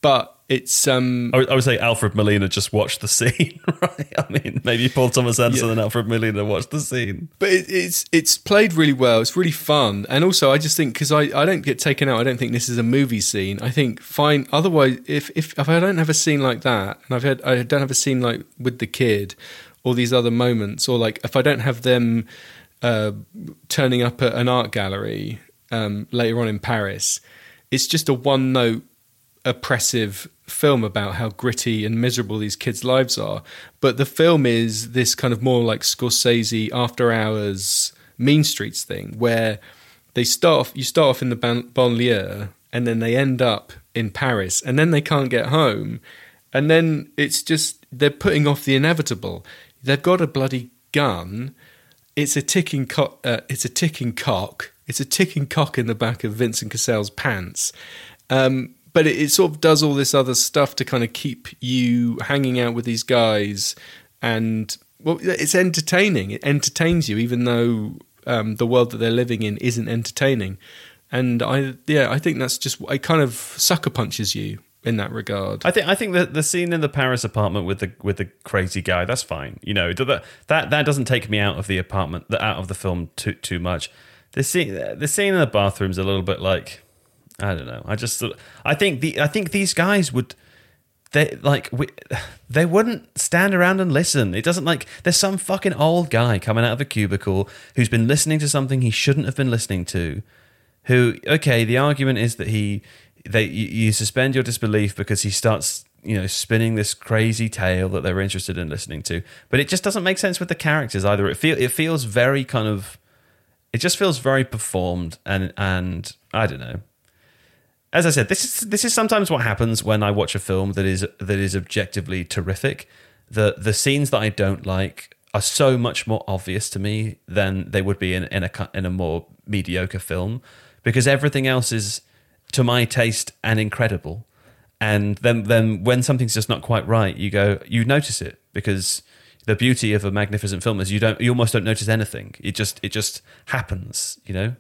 but it's um I would, I would say Alfred Molina just watched the scene, right? I mean, maybe Paul Thomas Anderson Yeah. and Alfred Molina watched the scene. But it, it's it's played really well. It's really fun, and also I just think because I, I don't get taken out. I don't think this is a movie scene. I think fine. Otherwise, if if, if I don't have a scene like that, and I've had I don't have a scene like with the kid, or these other moments, or like if I don't have them uh, turning up at an art gallery um, later on in Paris, it's just a one note oppressive film about how gritty and miserable these kids' lives are. But the film is this kind of more like Scorsese after hours Mean Streets thing, where they start off, you start off in the ban- banlieue and then they end up in Paris and then they can't get home. And then it's just, they're putting off the inevitable. They've got a bloody gun. It's a ticking co- uh, it's a ticking cock. It's a ticking cock in the back of Vincent Cassel's pants. Um, But it, it sort of does all this other stuff to kind of keep you hanging out with these guys, and well, it's entertaining. It entertains you, even though um, the world that they're living in isn't entertaining. And I, yeah, I think that's just it. Kind of sucker punches you in that regard. I think I think the the scene in the Paris apartment with the with the crazy guy, that's fine. You know, that that that doesn't take me out of the apartment, out of the film too too much. The scene the scene in the bathroom's a little bit like, I don't know. I just, I think the, I think these guys would, they like, we, they wouldn't stand around and listen. It doesn't like, there's some fucking old guy coming out of a cubicle who's been listening to something he shouldn't have been listening to. Who, okay, the argument is that he, they, you, you suspend your disbelief because he starts, you know, spinning this crazy tale that they're interested in listening to. But it just doesn't make sense with the characters either. It feel, it feels very kind of, it just feels very performed, and and I don't know. As I said, this is this is sometimes what happens when I watch a film that is that is objectively terrific. The the scenes that I don't like are so much more obvious to me than they would be in, in a in a more mediocre film, because everything else is, to my taste, and incredible. And then then when something's just not quite right, you go you notice it, because the beauty of a magnificent film is you don't you almost don't notice anything. It just it just happens, you know.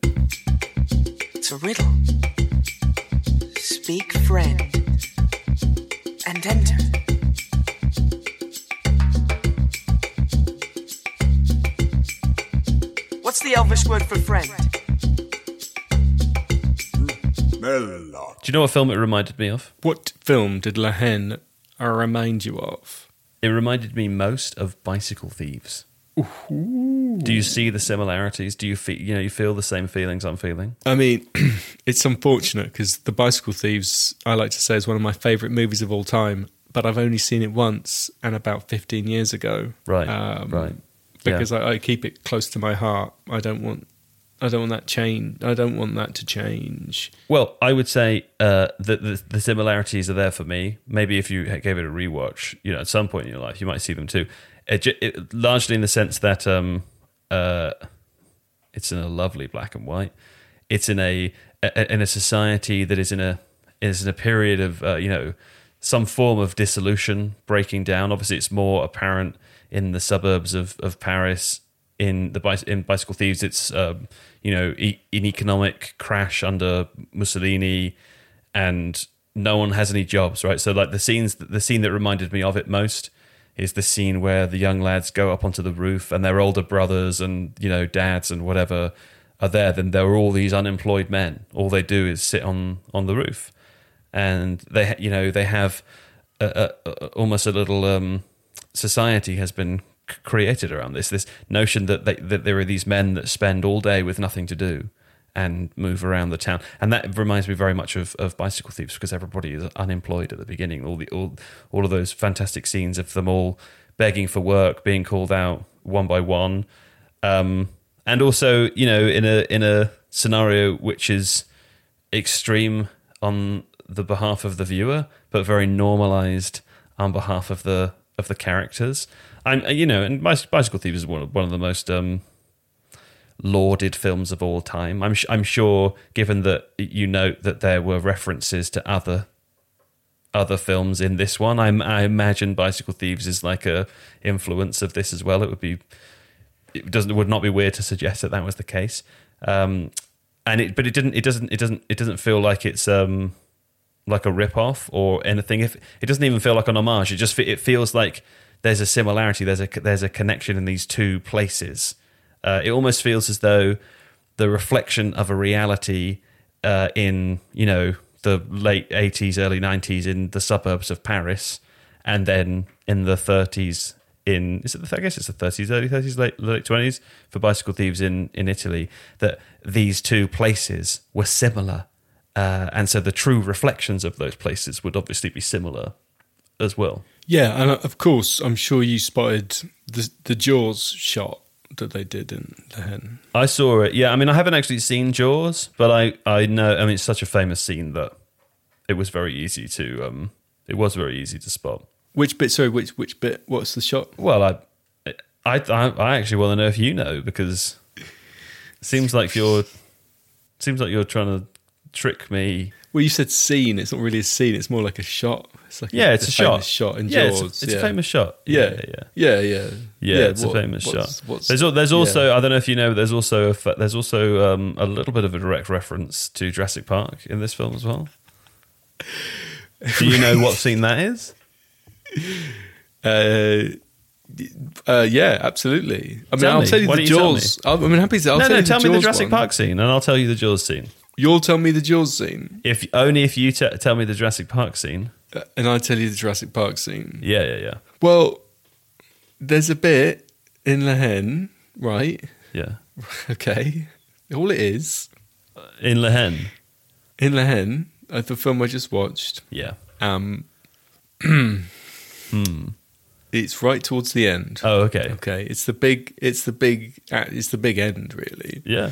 It's a riddle. Speak, friend, and enter. What's the Elvish word for friend? Do you know what film it reminded me of? What film did La Haine remind you of? It reminded me most of Bicycle Thieves. Ooh. Do you see the similarities? Do you feel you know you feel the same feelings I'm feeling? I mean, it's unfortunate because The Bicycle Thieves, I like to say, is one of my favourite movies of all time. But I've only seen it once, and about fifteen years ago. Right, um, right. Because yeah. I, I keep it close to my heart. I don't want, I don't want that change. I don't want that to change. Well, I would say uh, that the, the similarities are there for me. Maybe if you gave it a rewatch, you know, at some point in your life, you might see them too. It, it, largely in the sense that um, uh, it's in a lovely black and white. It's in a, a in a society that is in a is in a period of uh, you know some form of dissolution, breaking down. Obviously, it's more apparent in the suburbs of, of Paris. In the in Bicycle Thieves, it's um, you know e- an economic crash under Mussolini, and no one has any jobs, right? So like the scenes, the scene that reminded me of it most is the scene where the young lads go up onto the roof and their older brothers and, you know, dads and whatever are there. Then there are all these unemployed men. All they do is sit on, on the roof, and they, you know, they have a, a, a, almost a little um, society has been c- created around this. This notion that they, that there are these men that spend all day with nothing to do and move around the town, and that reminds me very much of, of Bicycle Thieves, because everybody is unemployed at the beginning. All the all all of those fantastic scenes of them all begging for work, being called out one by one, um, and also you know in a in a scenario which is extreme on the behalf of the viewer, but very normalized on behalf of the of the characters. I'm you know, and Bicycle Thieves is one of, one of the most um, lauded films of all time. I'm I'm sure, given that you note that there were references to other other films in this one, I, I imagine Bicycle Thieves is like a influence of this as well. It would be it doesn't it would not be weird to suggest that that was the case. Um, and it but it didn't it doesn't it doesn't it doesn't feel like it's um like a rip-off or anything. If it doesn't even feel like an homage, it just fe- it feels like there's a similarity. There's a there's a connection in these two places. Uh, it almost feels as though the reflection of a reality uh, in you know the late eighties, early nineties in the suburbs of Paris, and then in the thirties in is it the, I guess it's the thirties, early thirties, late late twenties for Bicycle Thieves in in Italy. That these two places were similar. Uh, and so the true reflections of those places would obviously be similar as well. Yeah, and of course, I'm sure you spotted the the Jaws shot that they did in Le Hen. I saw it. Yeah, I mean, I haven't actually seen Jaws, but I, I know. I mean, it's such a famous scene that it was very easy to. Um, it was very easy to spot. Which bit? Sorry, which which bit? What's the shot? Well, I, I, I, I actually want to know if you know because it seems like you're, seems like you're trying to trick me. Well, you said scene. It's not really a scene. It's more like a shot. It's like yeah, a, it's a, a shot. famous shot in yeah, Jaws. It's, a, it's yeah. a famous shot. Yeah, yeah, yeah, yeah, yeah. yeah. yeah It's what, a famous what's, shot. What's, there's there's also yeah. I don't know if you know, but there's also a, there's also um, a little bit of a direct reference to Jurassic Park in this film as well. Do you know what scene that is? Uh, uh, yeah, absolutely. I mean, Tell I'll me. tell you Why the don't you tell Jaws. I'm I'm happy to. I'll no, tell no. you Tell the me the Jaws Jurassic one. Park scene, and I'll tell you the Jaws scene. You'll tell me the Jaws scene, If only if you t- tell me the Jurassic Park scene. uh, and I tell you the Jurassic Park scene. Yeah, yeah, yeah, Well, there's a bit in Le Hen, right? yeah. Okay. All it is In Le Hen. in Le Hen, uh, the film I just watched. Yeah. Um, Hmm. it's right towards the end. Oh, okay. Okay, it's the big. It's the big. uh, It's the big end, really. Yeah.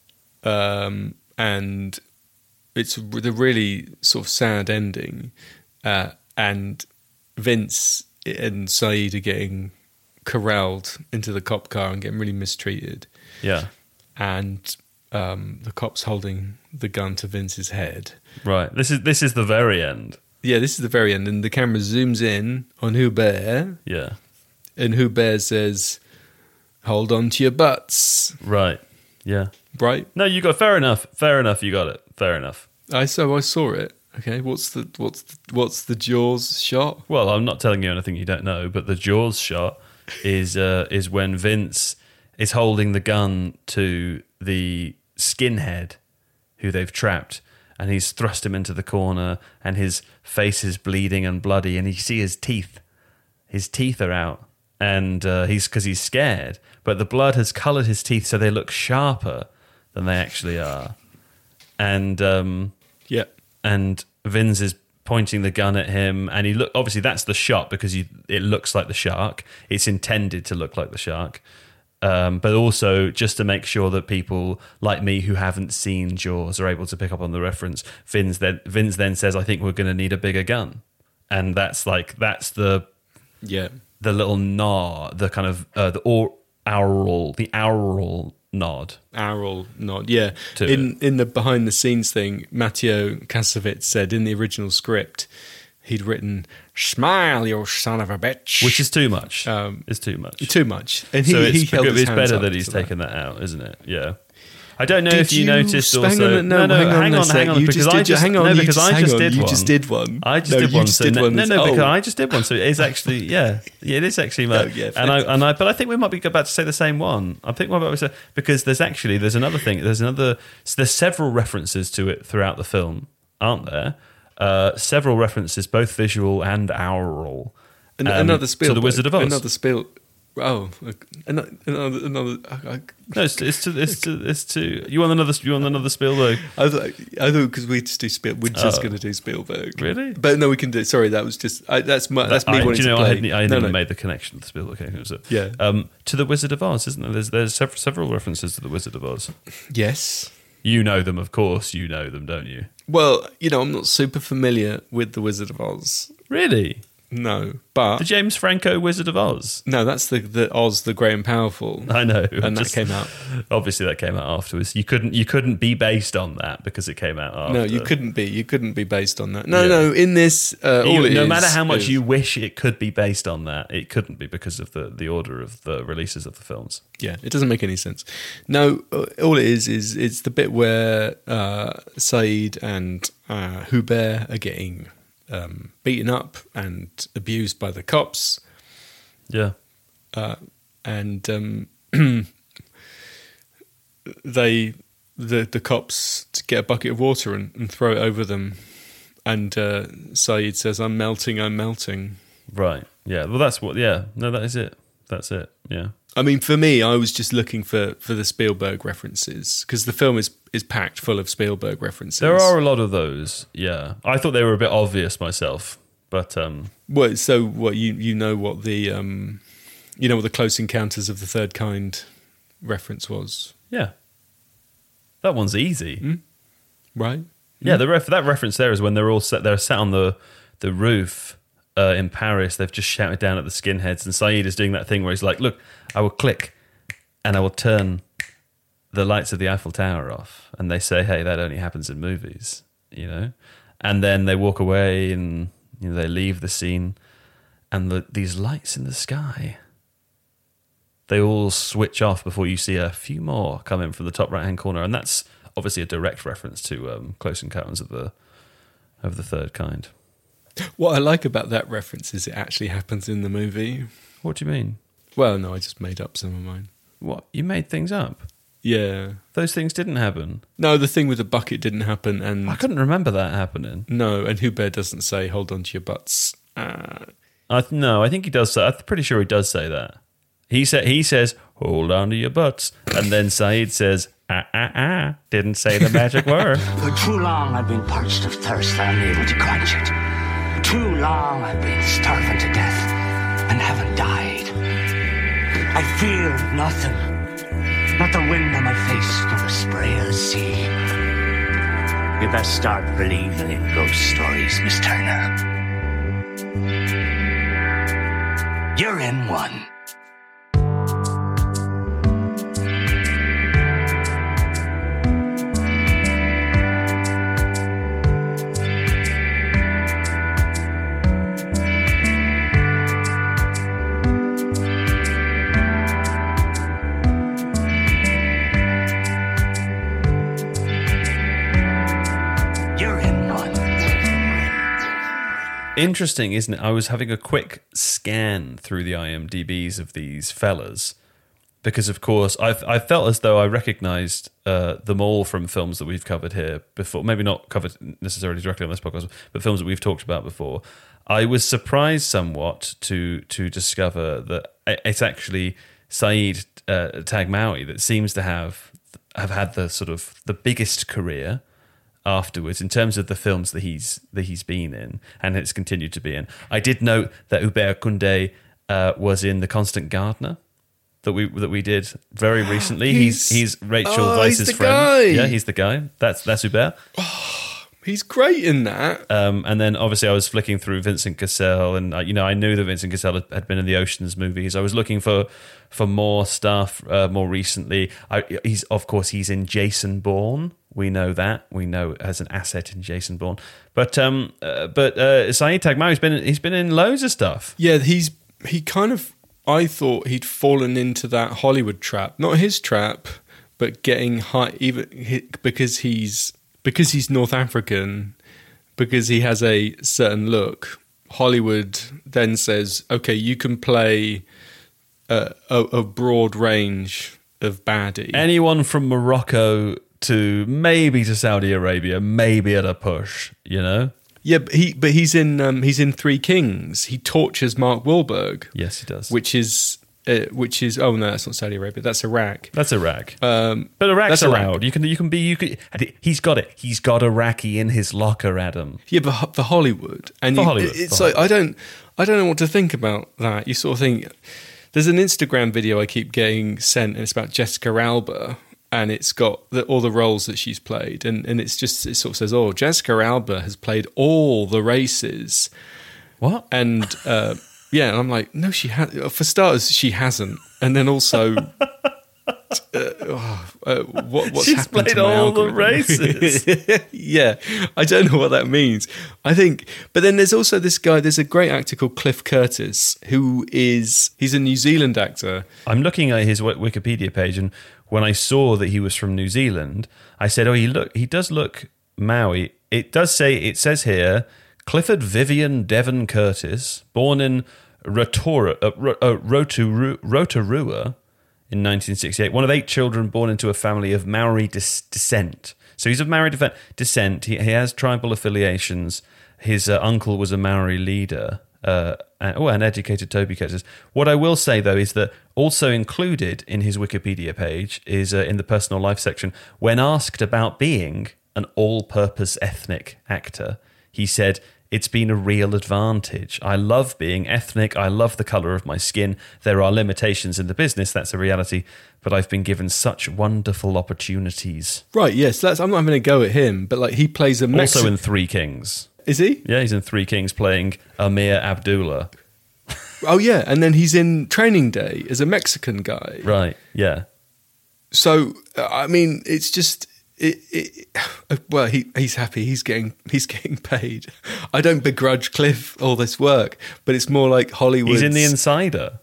Um, and it's the really sort of sad ending. Uh, and Vince and Saeed are getting corralled into the cop car and getting really mistreated. Yeah. And um, the cop's holding the gun to Vince's head. Right. This is this is the very end. Yeah, this is the very end, and the camera zooms in on Hubert, Yeah. and Hubert says, "Hold on to your butts," Right. Yeah. right? No, you got fair enough. Fair enough. You got it. Fair enough. I so I saw it. Okay, what's the what's the, what's the Jaws shot? Well, I'm not telling you anything you don't know, but the Jaws shot is uh, is when Vince is holding the gun to the skinhead who they've trapped, and he's thrust him into the corner, and his face is bleeding and bloody, and you see his teeth. His teeth are out, and uh, he's because he's scared, but the blood has coloured his teeth so they look sharper than they actually are, and um, Yeah, and Vince is pointing the gun at him, and he look obviously that's the shot because you, it looks like the shark. It's intended to look like the shark, um, but also just to make sure that people like me who haven't seen Jaws are able to pick up on the reference. Vince then Vince then says, "I think we're going to need a bigger gun," and that's like that's the yeah, the little nod, the kind of uh, the or, aural the aural nod. Aural nod. Yeah, To in in the behind the scenes thing, Matteo Kassovitz said in the original script he'd written "Smile, you son of a bitch," Which is too much. Um, it's too much. too much, and he so it's, he held because his it's hands better up that he's to taken that. out, isn't it? Yeah. I don't know Did if you, you noticed hang also. on, no, no, hang on hang a on, sec. hang on, You because just I did- just hang on, no, you because just- I hang just on, did you one. just did one. I just No, did you one. just So did no, one. no, no, Oh. because I just did one. So it is actually, yeah, yeah, it is actually. My, Oh, yeah, and I and I, but I think we might be about to say the same one. I think we're about to say because there's actually there's another thing. There's another. There's several references to it throughout the film, aren't there? Uh, several references, both visual and aural. An- um, another Spielberg. to the Wizard of Oz. Another Spiel. Oh, another another. another I, I, No, it's, it's to it's to it's to. You want another? You want another Spielberg? I thought, I thought because we just do Spiel, we're just Oh. going to do Spielberg. Really? But no, we can do. Sorry, that was just. I, that's my, that's me I, wanting do you know, to I play. hadn't, I hadn't no, even no. made the connection to the Spielberg. Okay, so, Yeah. Um, to the Wizard of Oz, isn't there? There's there's several, several references to the Wizard of Oz. Yes. You know them, of course. You know them, don't you? Well, you know, I'm not super familiar with the Wizard of Oz. Really? No, but The James Franco Wizard of Oz. no, that's the the Oz, the Great and Powerful. I know, And that Just- came out. Obviously, that came out afterwards. You couldn't you couldn't be based on that because it came out after. No, you couldn't be. You couldn't be based on that. No, Yeah. no. In this, uh, all You- it no is matter how much is- you wish it could be based on that, it couldn't be because of the, the order of the releases of the films. Yeah, it doesn't make any sense. No, uh, all it is is it's the bit where uh, Saeed and uh, Hubert are getting um, beaten up and abused by the cops, Yeah. uh, and um, they the the cops get a bucket of water and, and throw it over them, and uh, Saeed says, "I'm melting, I'm melting." Right. Yeah. Well, that's what. Yeah. No, that is it. That's it. Yeah. I mean, for me, I was just looking for, for the Spielberg references because the film is, is packed full of Spielberg references. There are a lot of those. Yeah. I thought they were a bit obvious myself, but um, What, so what you you know what the um, you know what the Close Encounters of the Third Kind reference was, yeah, that one's easy. right? Yeah. The ref- that reference there is when they're all set. They're sat on the the roof. Uh, in Paris, they've just shouted down at the skinheads, and Saeed is doing that thing where he's like, "Look, I will click, and I will turn the lights of the Eiffel Tower off." And they say, "Hey, that only happens in movies," you know. And then they walk away, and you know they leave the scene, and the, these lights in the sky, they all switch off before you see a few more come in from the top right hand corner, and that's obviously a direct reference to um, Close Encounters of the of the Third Kind. What I like about that reference is it actually happens in the movie. What do you mean? Well, no, I just made up some of mine. What? You made things up? Yeah. Those things didn't happen. No, the thing with the bucket didn't happen, and I couldn't remember that happening. no, and Hubert doesn't say "hold on to your butts." Uh, I th- no, I think he does say. I'm pretty sure he does say that. He said he says, "Hold on to your butts," and then Saeed says, "Ah ah ah." Didn't say the magic word. For too long I've been parched of thirst and unable to quench it. Too long I've been starving to death and haven't died. I feel nothing. Not the wind on my face, nor the spray of the sea. You best start believing in ghost stories, Miss Turner. You're in one. Interesting, isn't it? I was having a quick scan through the I M D Bs of these fellas because, of course, I've I felt as though I recognised uh, them all from films that we've covered here before. Maybe not covered necessarily directly on this podcast, but films that we've talked about before. I was surprised somewhat to to discover that it's actually Saeed uh, Tagmaoui that seems to have have had the sort of the biggest career afterwards in terms of the films that he's that he's been in and has continued to be in. I did note that Hubert Koundé uh, was in The Constant Gardener that we that we did very recently. he's He's- he's Rachel oh, Weisz's he's the friend. guy. Yeah, he's the guy. That's that's Hubert. he's great in that. Um, and then obviously I was flicking through Vincent Cassel, and uh, you know I knew that Vincent Cassel had, had been in the Ocean's movies. I was looking for for more stuff uh, more recently. I, he's of course he's in Jason Bourne. We know that. We know as an asset in Jason Bourne. But um, uh, but uh, Saeed Tagmaoui's been in, he's been in loads of stuff. Yeah, he's he kind of. I thought he'd fallen into that Hollywood trap, not his trap, but getting high even he, because he's because he's North African, because he has a certain look. Hollywood then says, "Okay, you can play a, a, a broad range of baddie." Anyone from Morocco to maybe to Saudi Arabia, maybe at a push, you know? Yeah, but he but he's in um, he's in Three Kings. He tortures Mark Wahlberg, Yes, he does. which is uh, which is oh no, that's not Saudi Arabia. That's Iraq. That's Iraq. Um, But Iraq's that's Iraq. allowed. You can you can be you can. He's got it. He's got Iraqi in his locker, Adam. Yeah, but ho- for Hollywood, and For you, Hollywood, it's for like I don't, I don't know what to think about that. You sort of think there's an Instagram video I keep getting sent, and it's about Jessica Alba, and it's got the, all the roles that she's played, and and it's just it sort of says, oh, Jessica Alba has played all the races, What? And uh, yeah, and I'm like, no, she has. For starters, she hasn't. And then also, uh, oh, uh, what, what's She's happened played to my all the algorithm? races. Yeah, I don't know what that means. I think, but then there's also this guy. There's a great actor called Cliff Curtis, who is he's a New Zealand actor. I'm looking at his Wi- Wikipedia page, and when I saw that he was from New Zealand, I said, "Oh, he look, he does look Maori." It does say, it says here, Clifford Vivian Devon Curtis, born in Rotorua, uh, Ro- uh, Rotorua, Rotorua in nineteen sixty-eight, one of eight children born into a family of Maori dis- descent. So he's of Maori def- descent. He, he has tribal affiliations. His uh, uncle was a Maori leader. Uh, and, oh, and educated Toby Curtis. What I will say, though, is that also included in his Wikipedia page is uh, in the personal life section, when asked about being an all-purpose ethnic actor, he said, "It's been a real advantage. I love being ethnic. I love the colour of my skin. There are limitations in the business. That's a reality. But I've been given such wonderful opportunities." Right? Yes, that's. I'm not having a go at him, but like he plays a Mexi- Also in Three Kings. Is he? Yeah, he's in Three Kings playing Amir Abdullah. Oh yeah, and then he's in Training Day as a Mexican guy. Right, yeah. So uh, I mean, it's just. It, it, uh, well, he he's happy. He's getting he's getting paid. I don't begrudge Cliff all this work, but it's more like Hollywood. He's in The Insider.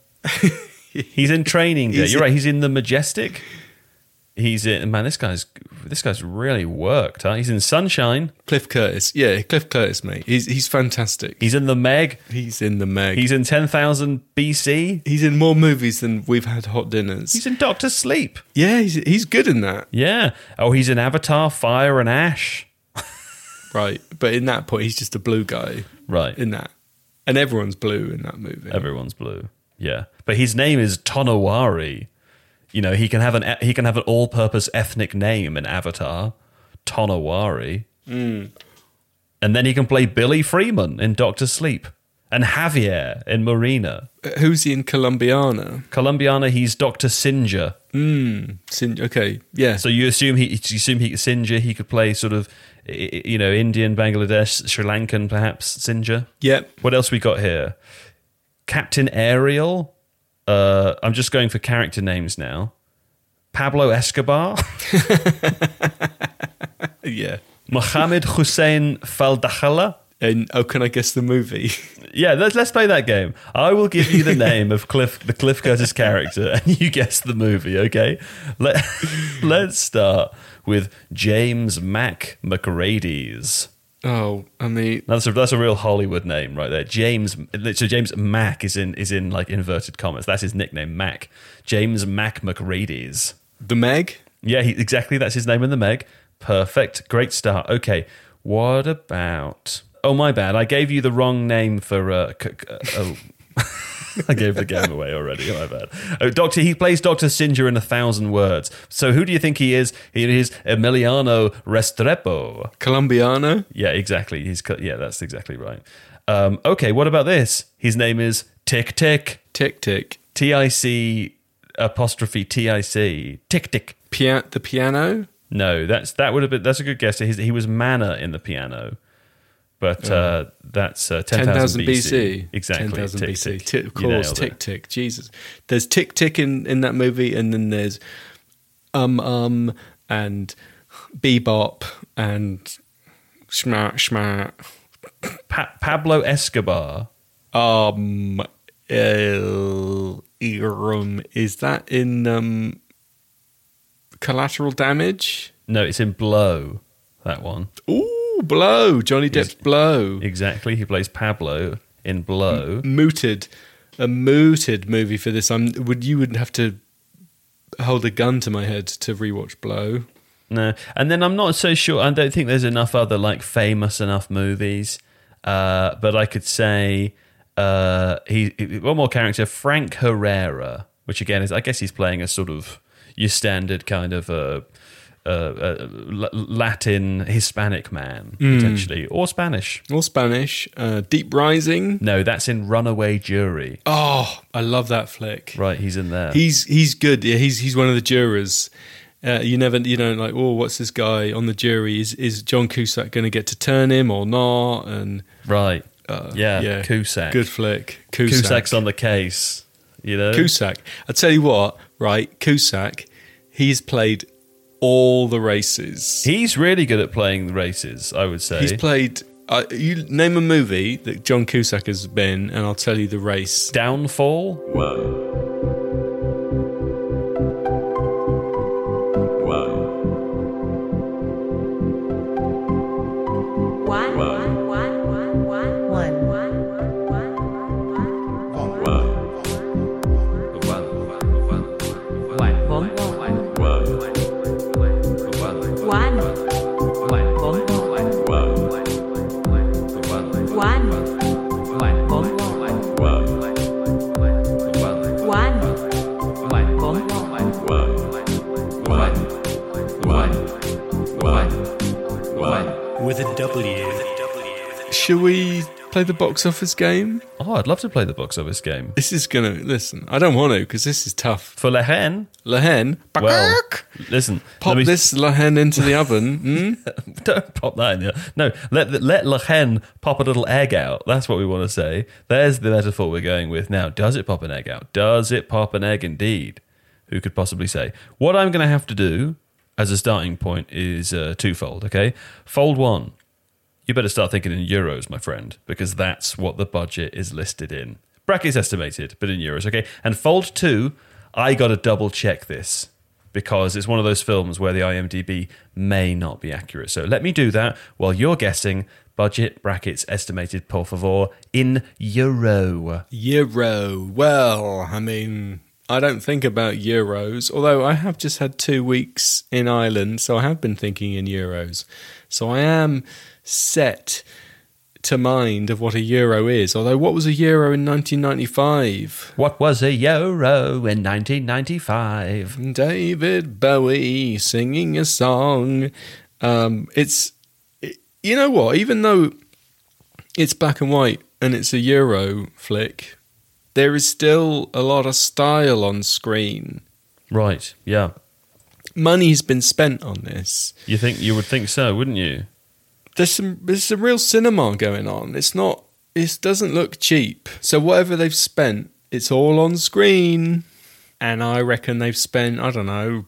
He's in Training Day. He's You're in- right. He's in The Majestic. He's in. Man, this guy's this guy's really worked. Huh? He's in Sunshine. Cliff Curtis. Yeah, Cliff Curtis, mate. He's he's fantastic. He's in The Meg. He's in the Meg. He's in ten thousand B C. He's in more movies than we've had hot dinners. He's in Doctor Sleep. yeah, he's he's good in that. Yeah. Oh, he's in Avatar: Fire and Ash. Right, but in that point, he's just a blue guy. Right. In that, and everyone's blue in that movie. Everyone's blue. Yeah, but his name is Tonawari. You know, he can have an he can have an all-purpose ethnic name in Avatar, Tonawari, Mm. and then he can play Billy Freeman in Doctor Sleep and Javier in Marina. Uh, Who's he in Colombiana? Colombiana, he's Doctor Sinja. Mm. Sin- okay, yeah. So you assume he you assume he Sinja he could play sort of i- i- you know Indian, Bangladesh, Sri Lankan perhaps Sinja. Yep. What else we got here? Captain Ariel. Uh, I'm just going for character names now. Pablo Escobar. Yeah. Mohammed Hussein Faldakhala. And oh, can I guess the movie? Yeah, let's let's play that game. I will give you the name of Cliff, the Cliff Curtis character, and you guess the movie. Okay, Let let's start with James Mac McRady's. Oh, I mean, That's a that's a real Hollywood name right there. James. So James Mac is in is in like inverted commas. That's his nickname, Mac. James Mac McRady's. the Meg. Yeah, he, exactly. That's his name in the Meg. Perfect. Great start. Okay. What about? Oh, my bad. I gave you the wrong name for. Uh, c- c- oh, I gave the game away already. My bad. Oh, Doctor. He plays Doctor Sinja in A Thousand Words. So who do you think he is? He is Emiliano Restrepo. Colombiana. Yeah, exactly. He's co- yeah, that's exactly right. Um, okay. What about this? His name is Tick Tick. Tick Tick. T I C apostrophe T I C. Tick Tick. Pia- the piano. No, that's that would have been that's a good guess. He, he was Manna in the piano, but uh, that's uh, ten thousand B C. Exactly, ten thousand tick, B C. tick. Tick, of You course, nailed Tick it. Tick. Jesus. There's Tick Tick in, in that movie, and then there's Um Um and Bebop and Schmat Schmat. Pa- Pablo Escobar. Um, El Irum. Is that in um, Collateral Damage? No, it's in Blow. That one Ooh, Blow. Johnny Depp's Blow. exactly. He plays Pablo in Blow. Mooted. A mooted movie for this. I'm, would you would have to hold a gun to my head to rewatch Blow. No, and then I'm not so sure. I don't think there's enough other like famous enough movies. Uh, but I could say uh, he, he one more character, Frank Herrera, which again is I guess he's playing a sort of your standard kind of a, a, a Latin Hispanic man potentially, or Spanish. Or Spanish. Uh, Deep Rising. No, that's in Runaway Jury. Oh, I love that flick. Right, he's in there. He's he's good. Yeah, he's he's one of the jurors. Uh, you never, you know, like, oh, what's this guy on the jury? Is is John Cusack going to get to turn him or not? And right. Uh, Yeah, Cusack. Good flick. Cusack. Cusack's on the case. You know, Cusack. I tell you what, right? Cusack. He's played all the races. He's really good at playing the races, I would say. He's played. Uh, you name a movie that John Cusack has been, and I'll tell you the race. Downfall. One. With a W. Shall we play the box office game? Oh, I'd love to play the box office game. This is going to... Listen, I don't want to because this is tough. For La Haine? La Haine? Well, listen. Pop me... this La Haine into the oven. Mm? Don't pop that in there. No, let, let La Haine pop a little egg out. That's what we want to say. There's the metaphor we're going with. Now, does it pop an egg out? Does it pop an egg indeed? Who could possibly say? What I'm going to have to do as a starting point is uh, twofold, okay? Fold one. You better start thinking in euros, my friend, because that's what the budget is listed in. Brackets estimated, but in euros, okay? And fold two, I got to double check this because it's one of those films where the IMDb may not be accurate. So let me do that while you're guessing budget brackets estimated, por favor, in euro. Euro. Well, I mean, I don't think about euros, although I have just had two weeks in Ireland, so I have been thinking in euros. So I am set to mind of what a euro is. Although, what was a euro in nineteen ninety-five? What was a euro in nineteen ninety-five? David Bowie singing a song. Um, it's, it, you know what? Even though it's black and white and it's a euro flick, there is still a lot of style on screen. Right, yeah. Money's been spent on this. You think you would think so, wouldn't you? There's some there's some real cinema going on. It's not it doesn't look cheap. So whatever they've spent, it's all on screen. And I reckon they've spent, I don't know,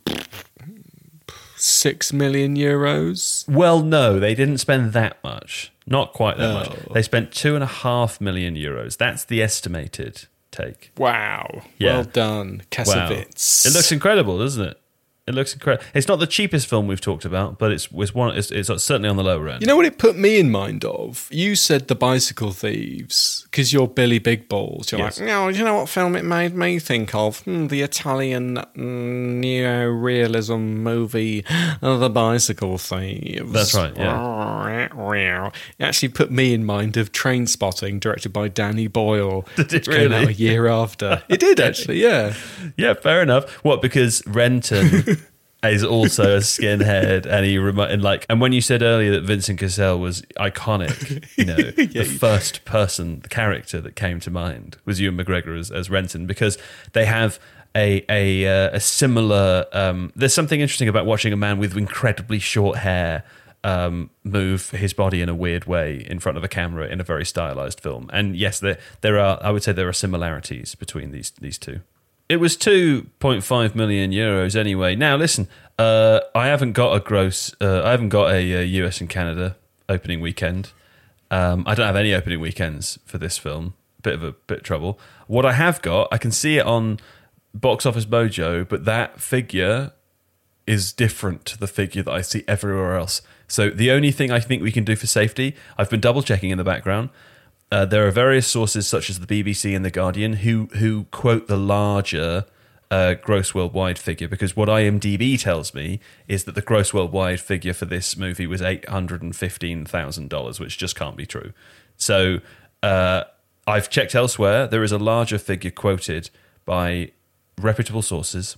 six million euros. Well, no, they didn't spend that much. Not quite that Oh. much. They spent two and a half million euros. That's the estimated take. Wow. Yeah. Well done, Kassovitz. It looks incredible, doesn't it? It looks incredible. It's not the cheapest film we've talked about, but it's it's one. It's, it's certainly on the lower end. You know what it put me in mind of? You said The Bicycle Thieves, because you're Billy Big Balls. You're Yes. like, no, you know what film it made me think of? Hmm, the Italian mm, neo-realism movie, uh, The Bicycle Thieves. That's right, yeah. It actually put me in mind of Train Spotting, directed by Danny Boyle. Did it which came out really? a year after. It did, actually, yeah. Yeah, fair enough. What? Because Renton is also a skinhead, and he remi- and like, and when you said earlier that Vincent Cassel was iconic, you know, Yeah. the first person, the character that came to mind was Ewan McGregor as, as Renton, because they have a a uh, a similar. Um, there's something interesting about watching a man with incredibly short hair um, move his body in a weird way in front of a camera in a very stylized film. And yes, there there are. I would say there are similarities between these these two. It was two point five million euros anyway. Now, listen, uh, I haven't got a gross, uh, I haven't got a, uh U S and Canada opening weekend. Um, I don't have any opening weekends for this film. Bit of a bit of trouble. What I have got, I can see it on Box Office Mojo, but that figure is different to the figure that I see everywhere else. So the only thing I think we can do for safety, I've been double checking in the background. Uh, there are various sources such as the B B C and The Guardian who who quote the larger uh, gross worldwide figure, because what IMDb tells me is that the gross worldwide figure for this movie was eight hundred fifteen thousand dollars, which just can't be true. So uh, I've checked elsewhere. There is a larger figure quoted by reputable sources.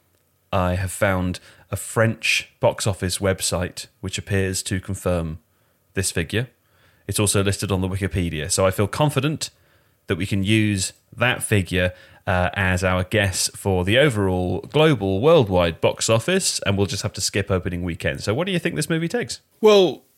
I have found a French box office website which appears to confirm this figure. It's also listed on the Wikipedia. So I feel confident that we can use that figure uh, as our guess for the overall global, worldwide box office, and we'll just have to skip opening weekend. So what do you think this movie takes? Well,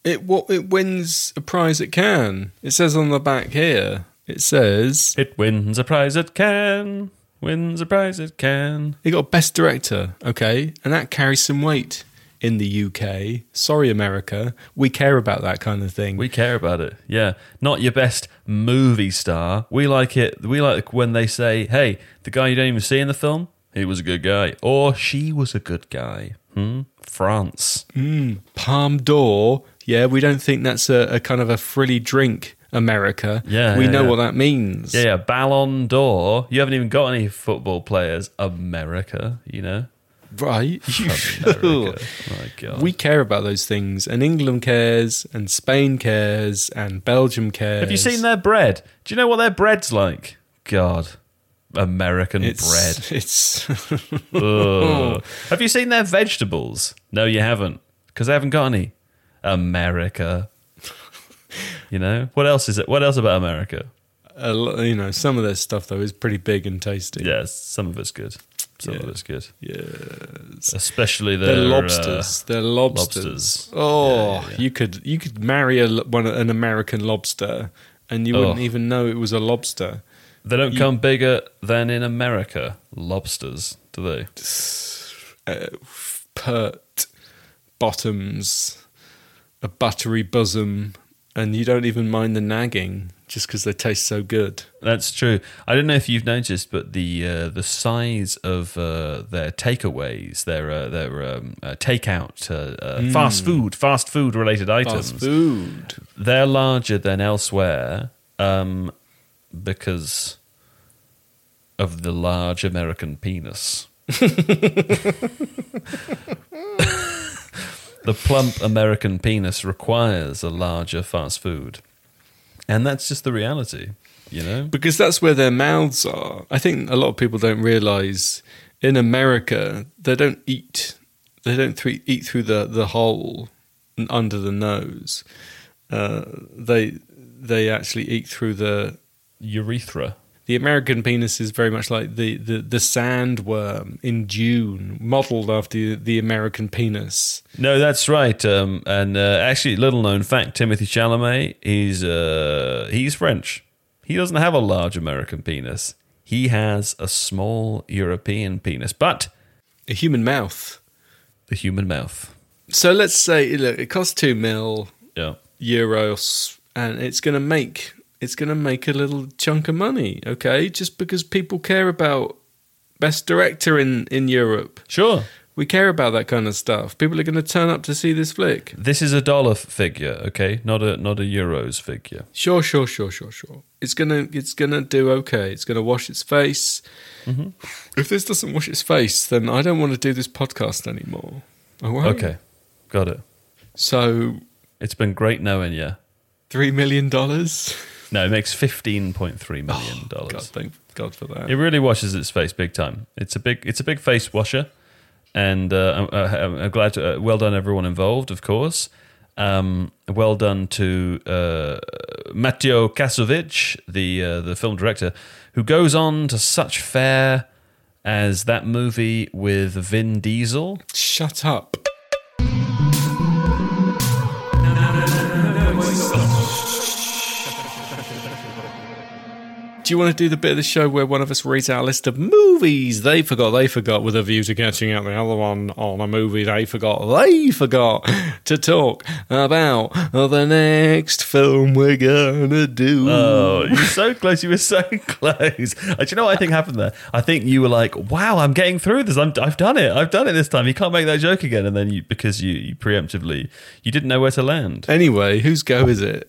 It what it wins a prize at Cannes. It says on the back here. It says It wins a prize at Cannes. Wins a prize at Cannes. it got Best Director, okay, and that carries some weight in the U K. Sorry, America, we care about that kind of thing. We care about it. Yeah, not your best movie star. We like it. We like when they say, "Hey, the guy you don't even see in the film, he was a good guy, or she was a good guy." Hmm? France. Palme d'Or, yeah, we don't think that's a, a kind of a frilly drink. America, Yeah, we yeah, know yeah. what that means. Yeah, yeah, Ballon d'Or. You haven't even got any football players. America, you know. Right? America. My God. We care about those things, and England cares, and Spain cares, and Belgium cares. Have you seen their bread? Do you know what their bread's like? God, American it's, bread. It's Ugh. Have you seen their vegetables? No, you haven't, because they haven't got any. America. You know what else is it? What else about America? a lo- you know, some of their stuff though is pretty big and tasty. Yes, some of it's good. Some of Yeah. it's good. Yes. Especially their They're lobsters. uh, They're lobsters. lobsters. Oh, Yeah, yeah, yeah. you could you could marry a lo- one an American lobster, and you wouldn't Oh. even know it was a lobster. they don't you- come bigger than in America. Lobsters, do they? Uh, pert bottoms, a buttery bosom, and you don't even mind the nagging just because they taste so good. That's true. I don't know if you've noticed, but the uh, the size of uh, their takeaways, their uh, their um, uh, takeout, uh, uh, fast food, fast food related items, Fast food. they're larger than elsewhere um, because of the large American penis. The plump American penis requires a larger fast food. And that's just the reality, you know? Because that's where their mouths are. I think a lot of people don't realize in America they don't eat they don't th- eat through the, the hole and under the nose. Uh, they they actually eat through the Urethra. the American penis is very much like the, the, the sandworm in Dune, modelled after the American penis. No, that's right. Um, and uh, actually, little known fact: Timothy Chalamet, he's uh, he's French. He doesn't have a large American penis. He has a small European penis, but A human mouth. the human mouth. So let's say look, it costs two mil Yeah. euros, and it's going to make it's going to make a little chunk of money. Okay, just because people care about best director in in Europe. Sure. We care about that kind of stuff. People are going to turn up to see this flick. This is a dollar figure, okay, not a not a euros figure. Sure, sure, sure, sure, sure. It's gonna, it's gonna do okay. It's gonna wash its face. Mm-hmm. If this doesn't wash its face, then I don't want to do this podcast anymore. All right. Okay, got it. So It's been great knowing you. three million dollars. No, it makes fifteen point three million God, dollars. thank God for that. It really washes its face big time. It's a big, it's a big face washer, and uh, I'm, I'm glad. To, uh, well done, everyone involved, of course. Um, well done to uh, Matteo Kasovic, the uh, the film director, who goes on to such fare as that movie with Vin Diesel. Shut up. Do you want to do the bit of the show where one of us reads our list of movies they forgot they forgot with a view to catching out the other one on a movie they forgot they forgot to talk about the next film we're gonna do? Oh, you're so close. You were so close. Uh, Do you know what I think happened there? I think you were like, wow, I'm getting through this. I'm, I've done it. I've done it this time. You can't make that joke again. And then you, because you, you preemptively, you didn't know where to land. Anyway, whose go is it?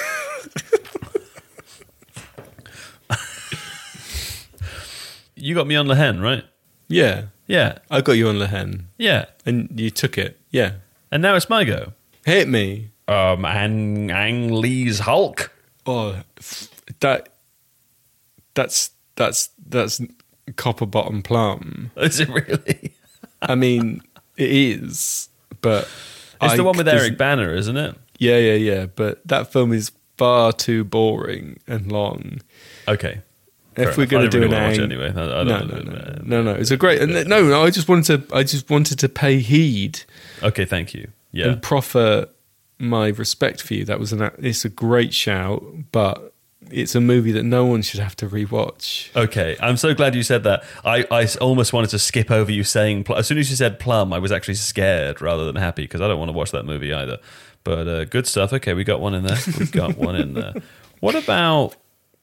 You got me on the hen, right? Yeah, Yeah. I got you on Lehen, Yeah. and you took it. Yeah, And now it's my go. hit me. Um, Ang, Ang Lee's Hulk. Oh, that that's that's that's copper bottom plum. Is it really? I mean, it is, but It's I- the one with there's- Eric Banner, isn't it? Yeah, yeah, yeah. But that film is far too boring and long. Okay. If Fair we're enough. going I to do don't an really ang- wanna watch it anyway. I- I no, don't no, know. no, no, no. It's a great. and No, no. I just wanted to. I just wanted to pay heed Okay, thank you. Yeah. and proffer my respect for you. That was an it's a great shout, but it's a movie that no one should have to rewatch. Okay, I'm so glad you said that. I, I almost wanted to skip over you saying pl- as soon as you said Plum, I was actually scared rather than happy because I don't want to watch that movie either. But uh, good stuff. Okay, we got one in there. We got one in there. What about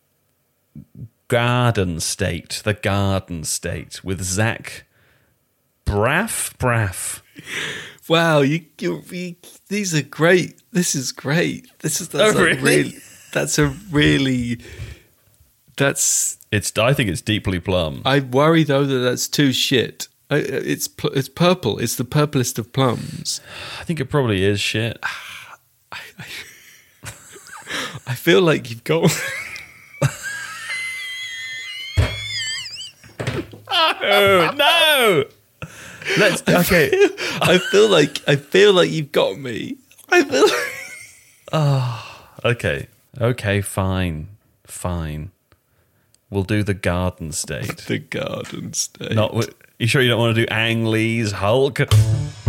Garden State? The Garden State with Zach Braff? Braff. Wow, you, you, you these are great. This is great. This is that's Oh, a really? really that's a really that's. It's. I think it's deeply Plum. I worry though that that's too shit. I, it's pl- it's purple. It's the purplest of plums. I think it probably is shit. I, I, I feel like you've got. Oh no! Let's. Okay. I feel like I feel like you've got me. I feel. Like... Oh. Okay. Okay. Fine. Fine. We'll do the Garden State. The Garden State. Not. You sure you don't want to do Ang Lee's Hulk?